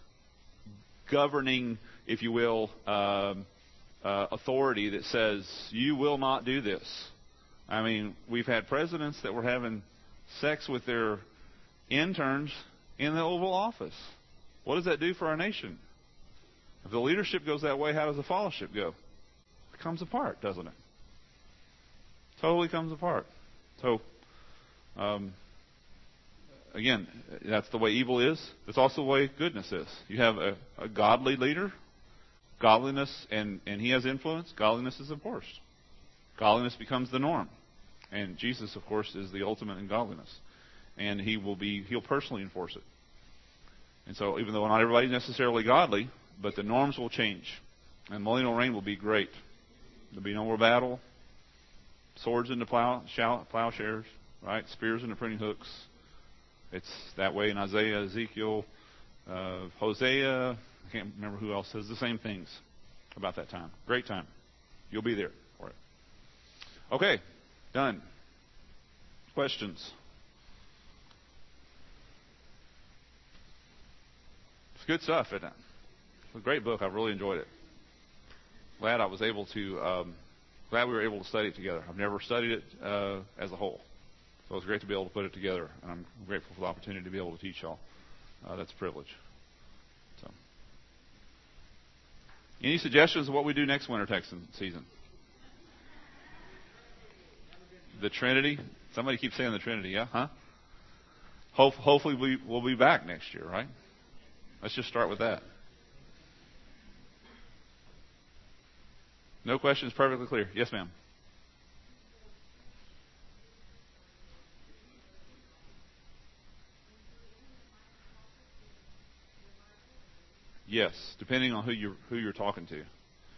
governing, if you will, um, uh, authority that says, you will not do this. I mean, we've had presidents that were having sex with their interns in the Oval Office. What does that do for our nation? If the leadership goes that way, how does the fellowship go? It comes apart, doesn't it? Totally comes apart. So, um, again, that's the way evil is. That's also the way goodness is. You have a, a godly leader, godliness, and, and he has influence. Godliness is enforced. Godliness becomes the norm. And Jesus, of course, is the ultimate in godliness. And he will be, he'll personally enforce it. And so even though not everybody's necessarily godly, but the norms will change. And millennial reign will be great. There'll be no more battle. Swords into plow, plowshares, right? Spears into pruning hooks. It's that way in Isaiah, Ezekiel, uh, Hosea. I can't remember who else says the same things about that time. Great time. You'll be there for it. Okay, done. Questions? It's good stuff, isn't it? It's a great book. I've really enjoyed it. Glad I was able to, um, glad we were able to study it together. I've never studied it uh, as a whole. So it's great to be able to put it together. And I'm grateful for the opportunity to be able to teach y'all. Uh, that's a privilege. So, any suggestions of what we do next winter Texan season? The Trinity? Somebody keeps saying the Trinity, yeah? Huh? Hope, hopefully we, we'll be back next year, right? Let's just start with that. No questions, perfectly clear. Yes, ma'am. Yes, depending on who you're who you're talking to.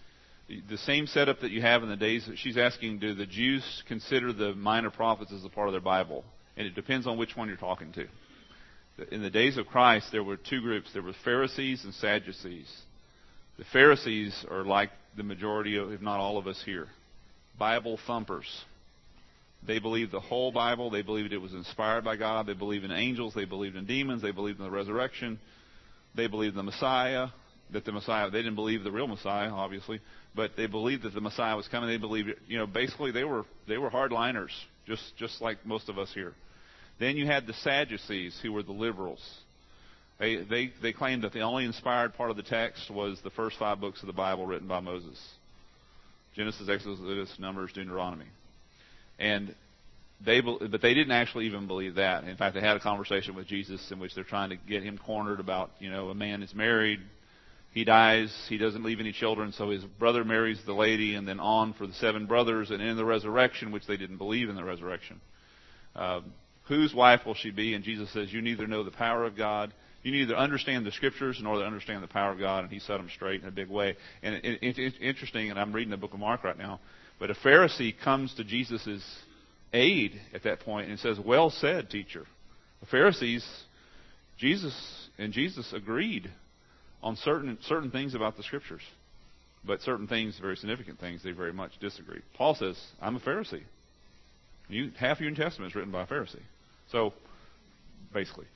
The same setup that you have in the days that she's asking, do the Jews consider the minor prophets as a part of their Bible? And it depends on which one you're talking to. In the days of Christ, there were two groups. There were Pharisees and Sadducees. The Pharisees are like the majority of, if not all of us here, Bible thumpers. They believed the whole Bible. They believed it was inspired by God. They believed in angels. They believed in demons. They believed in the resurrection. They believed in the Messiah. That the Messiah, they didn't believe the real Messiah, obviously, but they believed that the Messiah was coming. They believed, you know, basically they were they were hardliners, just just like most of us here. Then you had the Sadducees, who were the liberals. They they they claimed that the only inspired part of the text was the first five books of the Bible written by Moses: Genesis, Exodus, Leviticus, Numbers, Deuteronomy. And they but they didn't actually even believe that. In fact, they had a conversation with Jesus in which they're trying to get him cornered about, you know, a man is married. He dies, he doesn't leave any children, so his brother marries the lady, and then on for the seven brothers, and in the resurrection, which they didn't believe in the resurrection. Uh, whose wife will she be? And Jesus says, you neither know the power of God, you neither understand the Scriptures, nor understand the power of God, and he set them straight in a big way. And it, it, it's interesting, and I'm reading the book of Mark right now, but a Pharisee comes to Jesus' aid at that point and says, well said, teacher. The Pharisees, Jesus, and Jesus agreed on certain certain things about the Scriptures. But certain things, very significant things, they very much disagreed. Paul says, I'm a Pharisee. You, half your New Testament is written by a Pharisee. So, basically.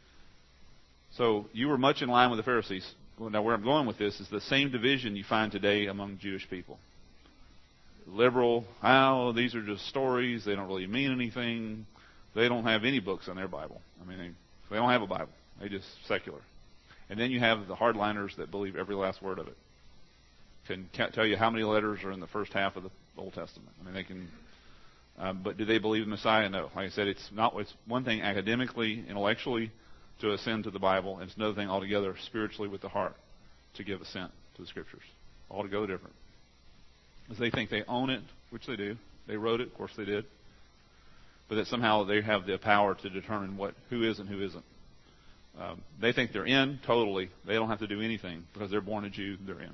So, you were much in line with the Pharisees. Now, where I'm going with this is the same division you find today among Jewish people. Liberal, oh, these are just stories. They don't really mean anything. They don't have any books in their Bible. I mean, they, they don't have a Bible. They just secular. And then you have the hardliners that believe every last word of it. Can tell you how many letters are in the first half of the Old Testament. I mean, they can. Um, but do they believe the Messiah? No. Like I said, it's not. It's one thing academically, intellectually, to ascend to the Bible, and it's another thing altogether spiritually with the heart to give assent to the Scriptures. Altogether different. Because they think they own it, which they do. They wrote it, of course they did. But that somehow they have the power to determine what who is and who isn't. Um, they think they're in totally. They don't have to do anything because they're born a Jew. They're in,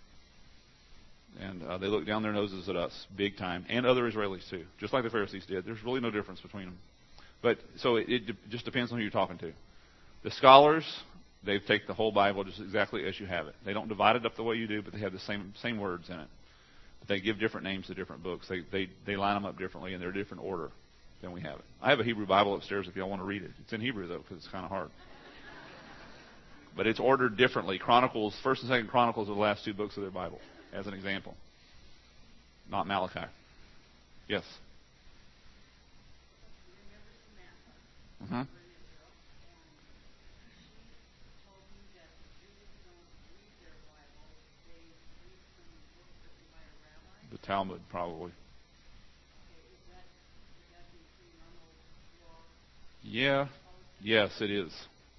and uh, they look down their noses at us big time, and other Israelis too, just like the Pharisees did. There's really no difference between them. But so it, it just depends on who you're talking to. The scholars, they take the whole Bible just exactly as you have it. They don't divide it up the way you do, but they have the same same words in it. But they give different names to different books. They they they line them up differently, and they're a different order than we have it. I have a Hebrew Bible upstairs if y'all want to read it. It's in Hebrew though, because it's kind of hard. But it's ordered differently. Chronicles, First and Second Chronicles are the last two books of their Bible, as an example. Not Malachi. Yes. Mm-hmm. The Talmud, probably. Yeah. Yes, it is.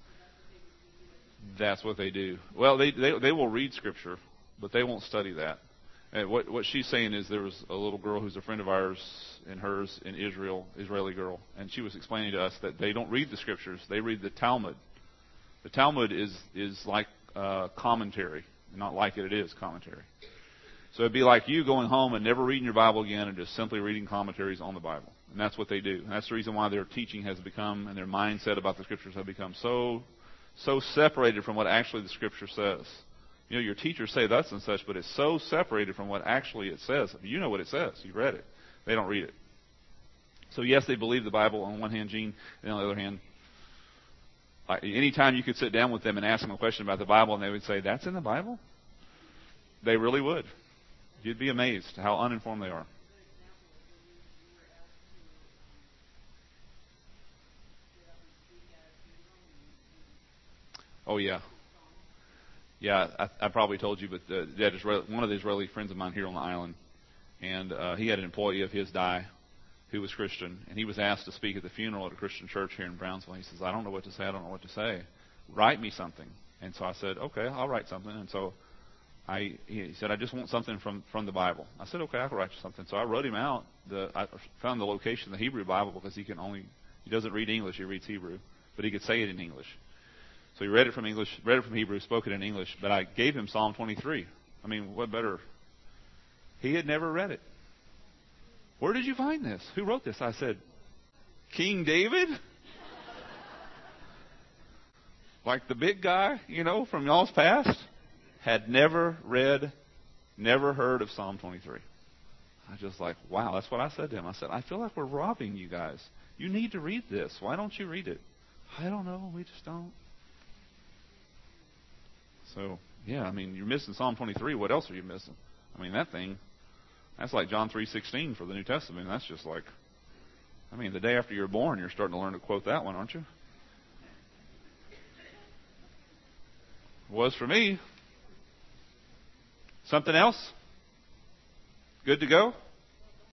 That's what they do. Well, they they they will read Scripture, but they won't study that. And what what she's saying is there was a little girl who's a friend of ours and hers in Israel, Israeli girl, and she was explaining to us that they don't read the Scriptures; they read the Talmud. The Talmud is is like uh, commentary, not like it. It is commentary. So it'd be like you going home and never reading your Bible again and just simply reading commentaries on the Bible. And that's what they do. And that's the reason why their teaching has become and their mindset about the Scriptures have become so so separated from what actually the Scripture says. You know, your teachers say that's and such, but it's so separated from what actually it says. You know what it says. You've read it. They don't read it. So yes, they believe the Bible on one hand, Gene, and on the other hand, like, anytime you could sit down with them and ask them a question about the Bible and they would say, that's in the Bible? They really would. You'd be amazed how uninformed they are. Oh, yeah. Yeah, I, I probably told you, but uh, that is one of the Israeli friends of mine here on the island, and uh, he had an employee of his die who was Christian, and he was asked to speak at the funeral at a Christian church here in Brownsville. He says, I don't know what to say, I don't know what to say. Write me something. And so I said, okay, I'll write something. And so I, he said, I just want something from, from the Bible. I said, okay, I can write you something. So I wrote him out. The I found the location of the Hebrew Bible because he can only, he doesn't read English, he reads Hebrew, but he could say it in English. So he read it from English, read it from Hebrew, spoke it in English, but I gave him Psalm twenty-three. I mean, what better? He had never read it. Where did you find this? Who wrote this? I said, King David? Like the big guy, you know, from y'all's past? Had never read, never heard of Psalm twenty-three. I was just like, wow, that's what I said to him. I said, I feel like we're robbing you guys. You need to read this. Why don't you read it? I don't know. We just don't. So, yeah, I mean, you're missing Psalm twenty-three. What else are you missing? I mean, that thing, that's like John three sixteen for the New Testament. That's just like, I mean, the day after you're born, you're starting to learn to quote that one, aren't you? Was for me. Something else? Good to go?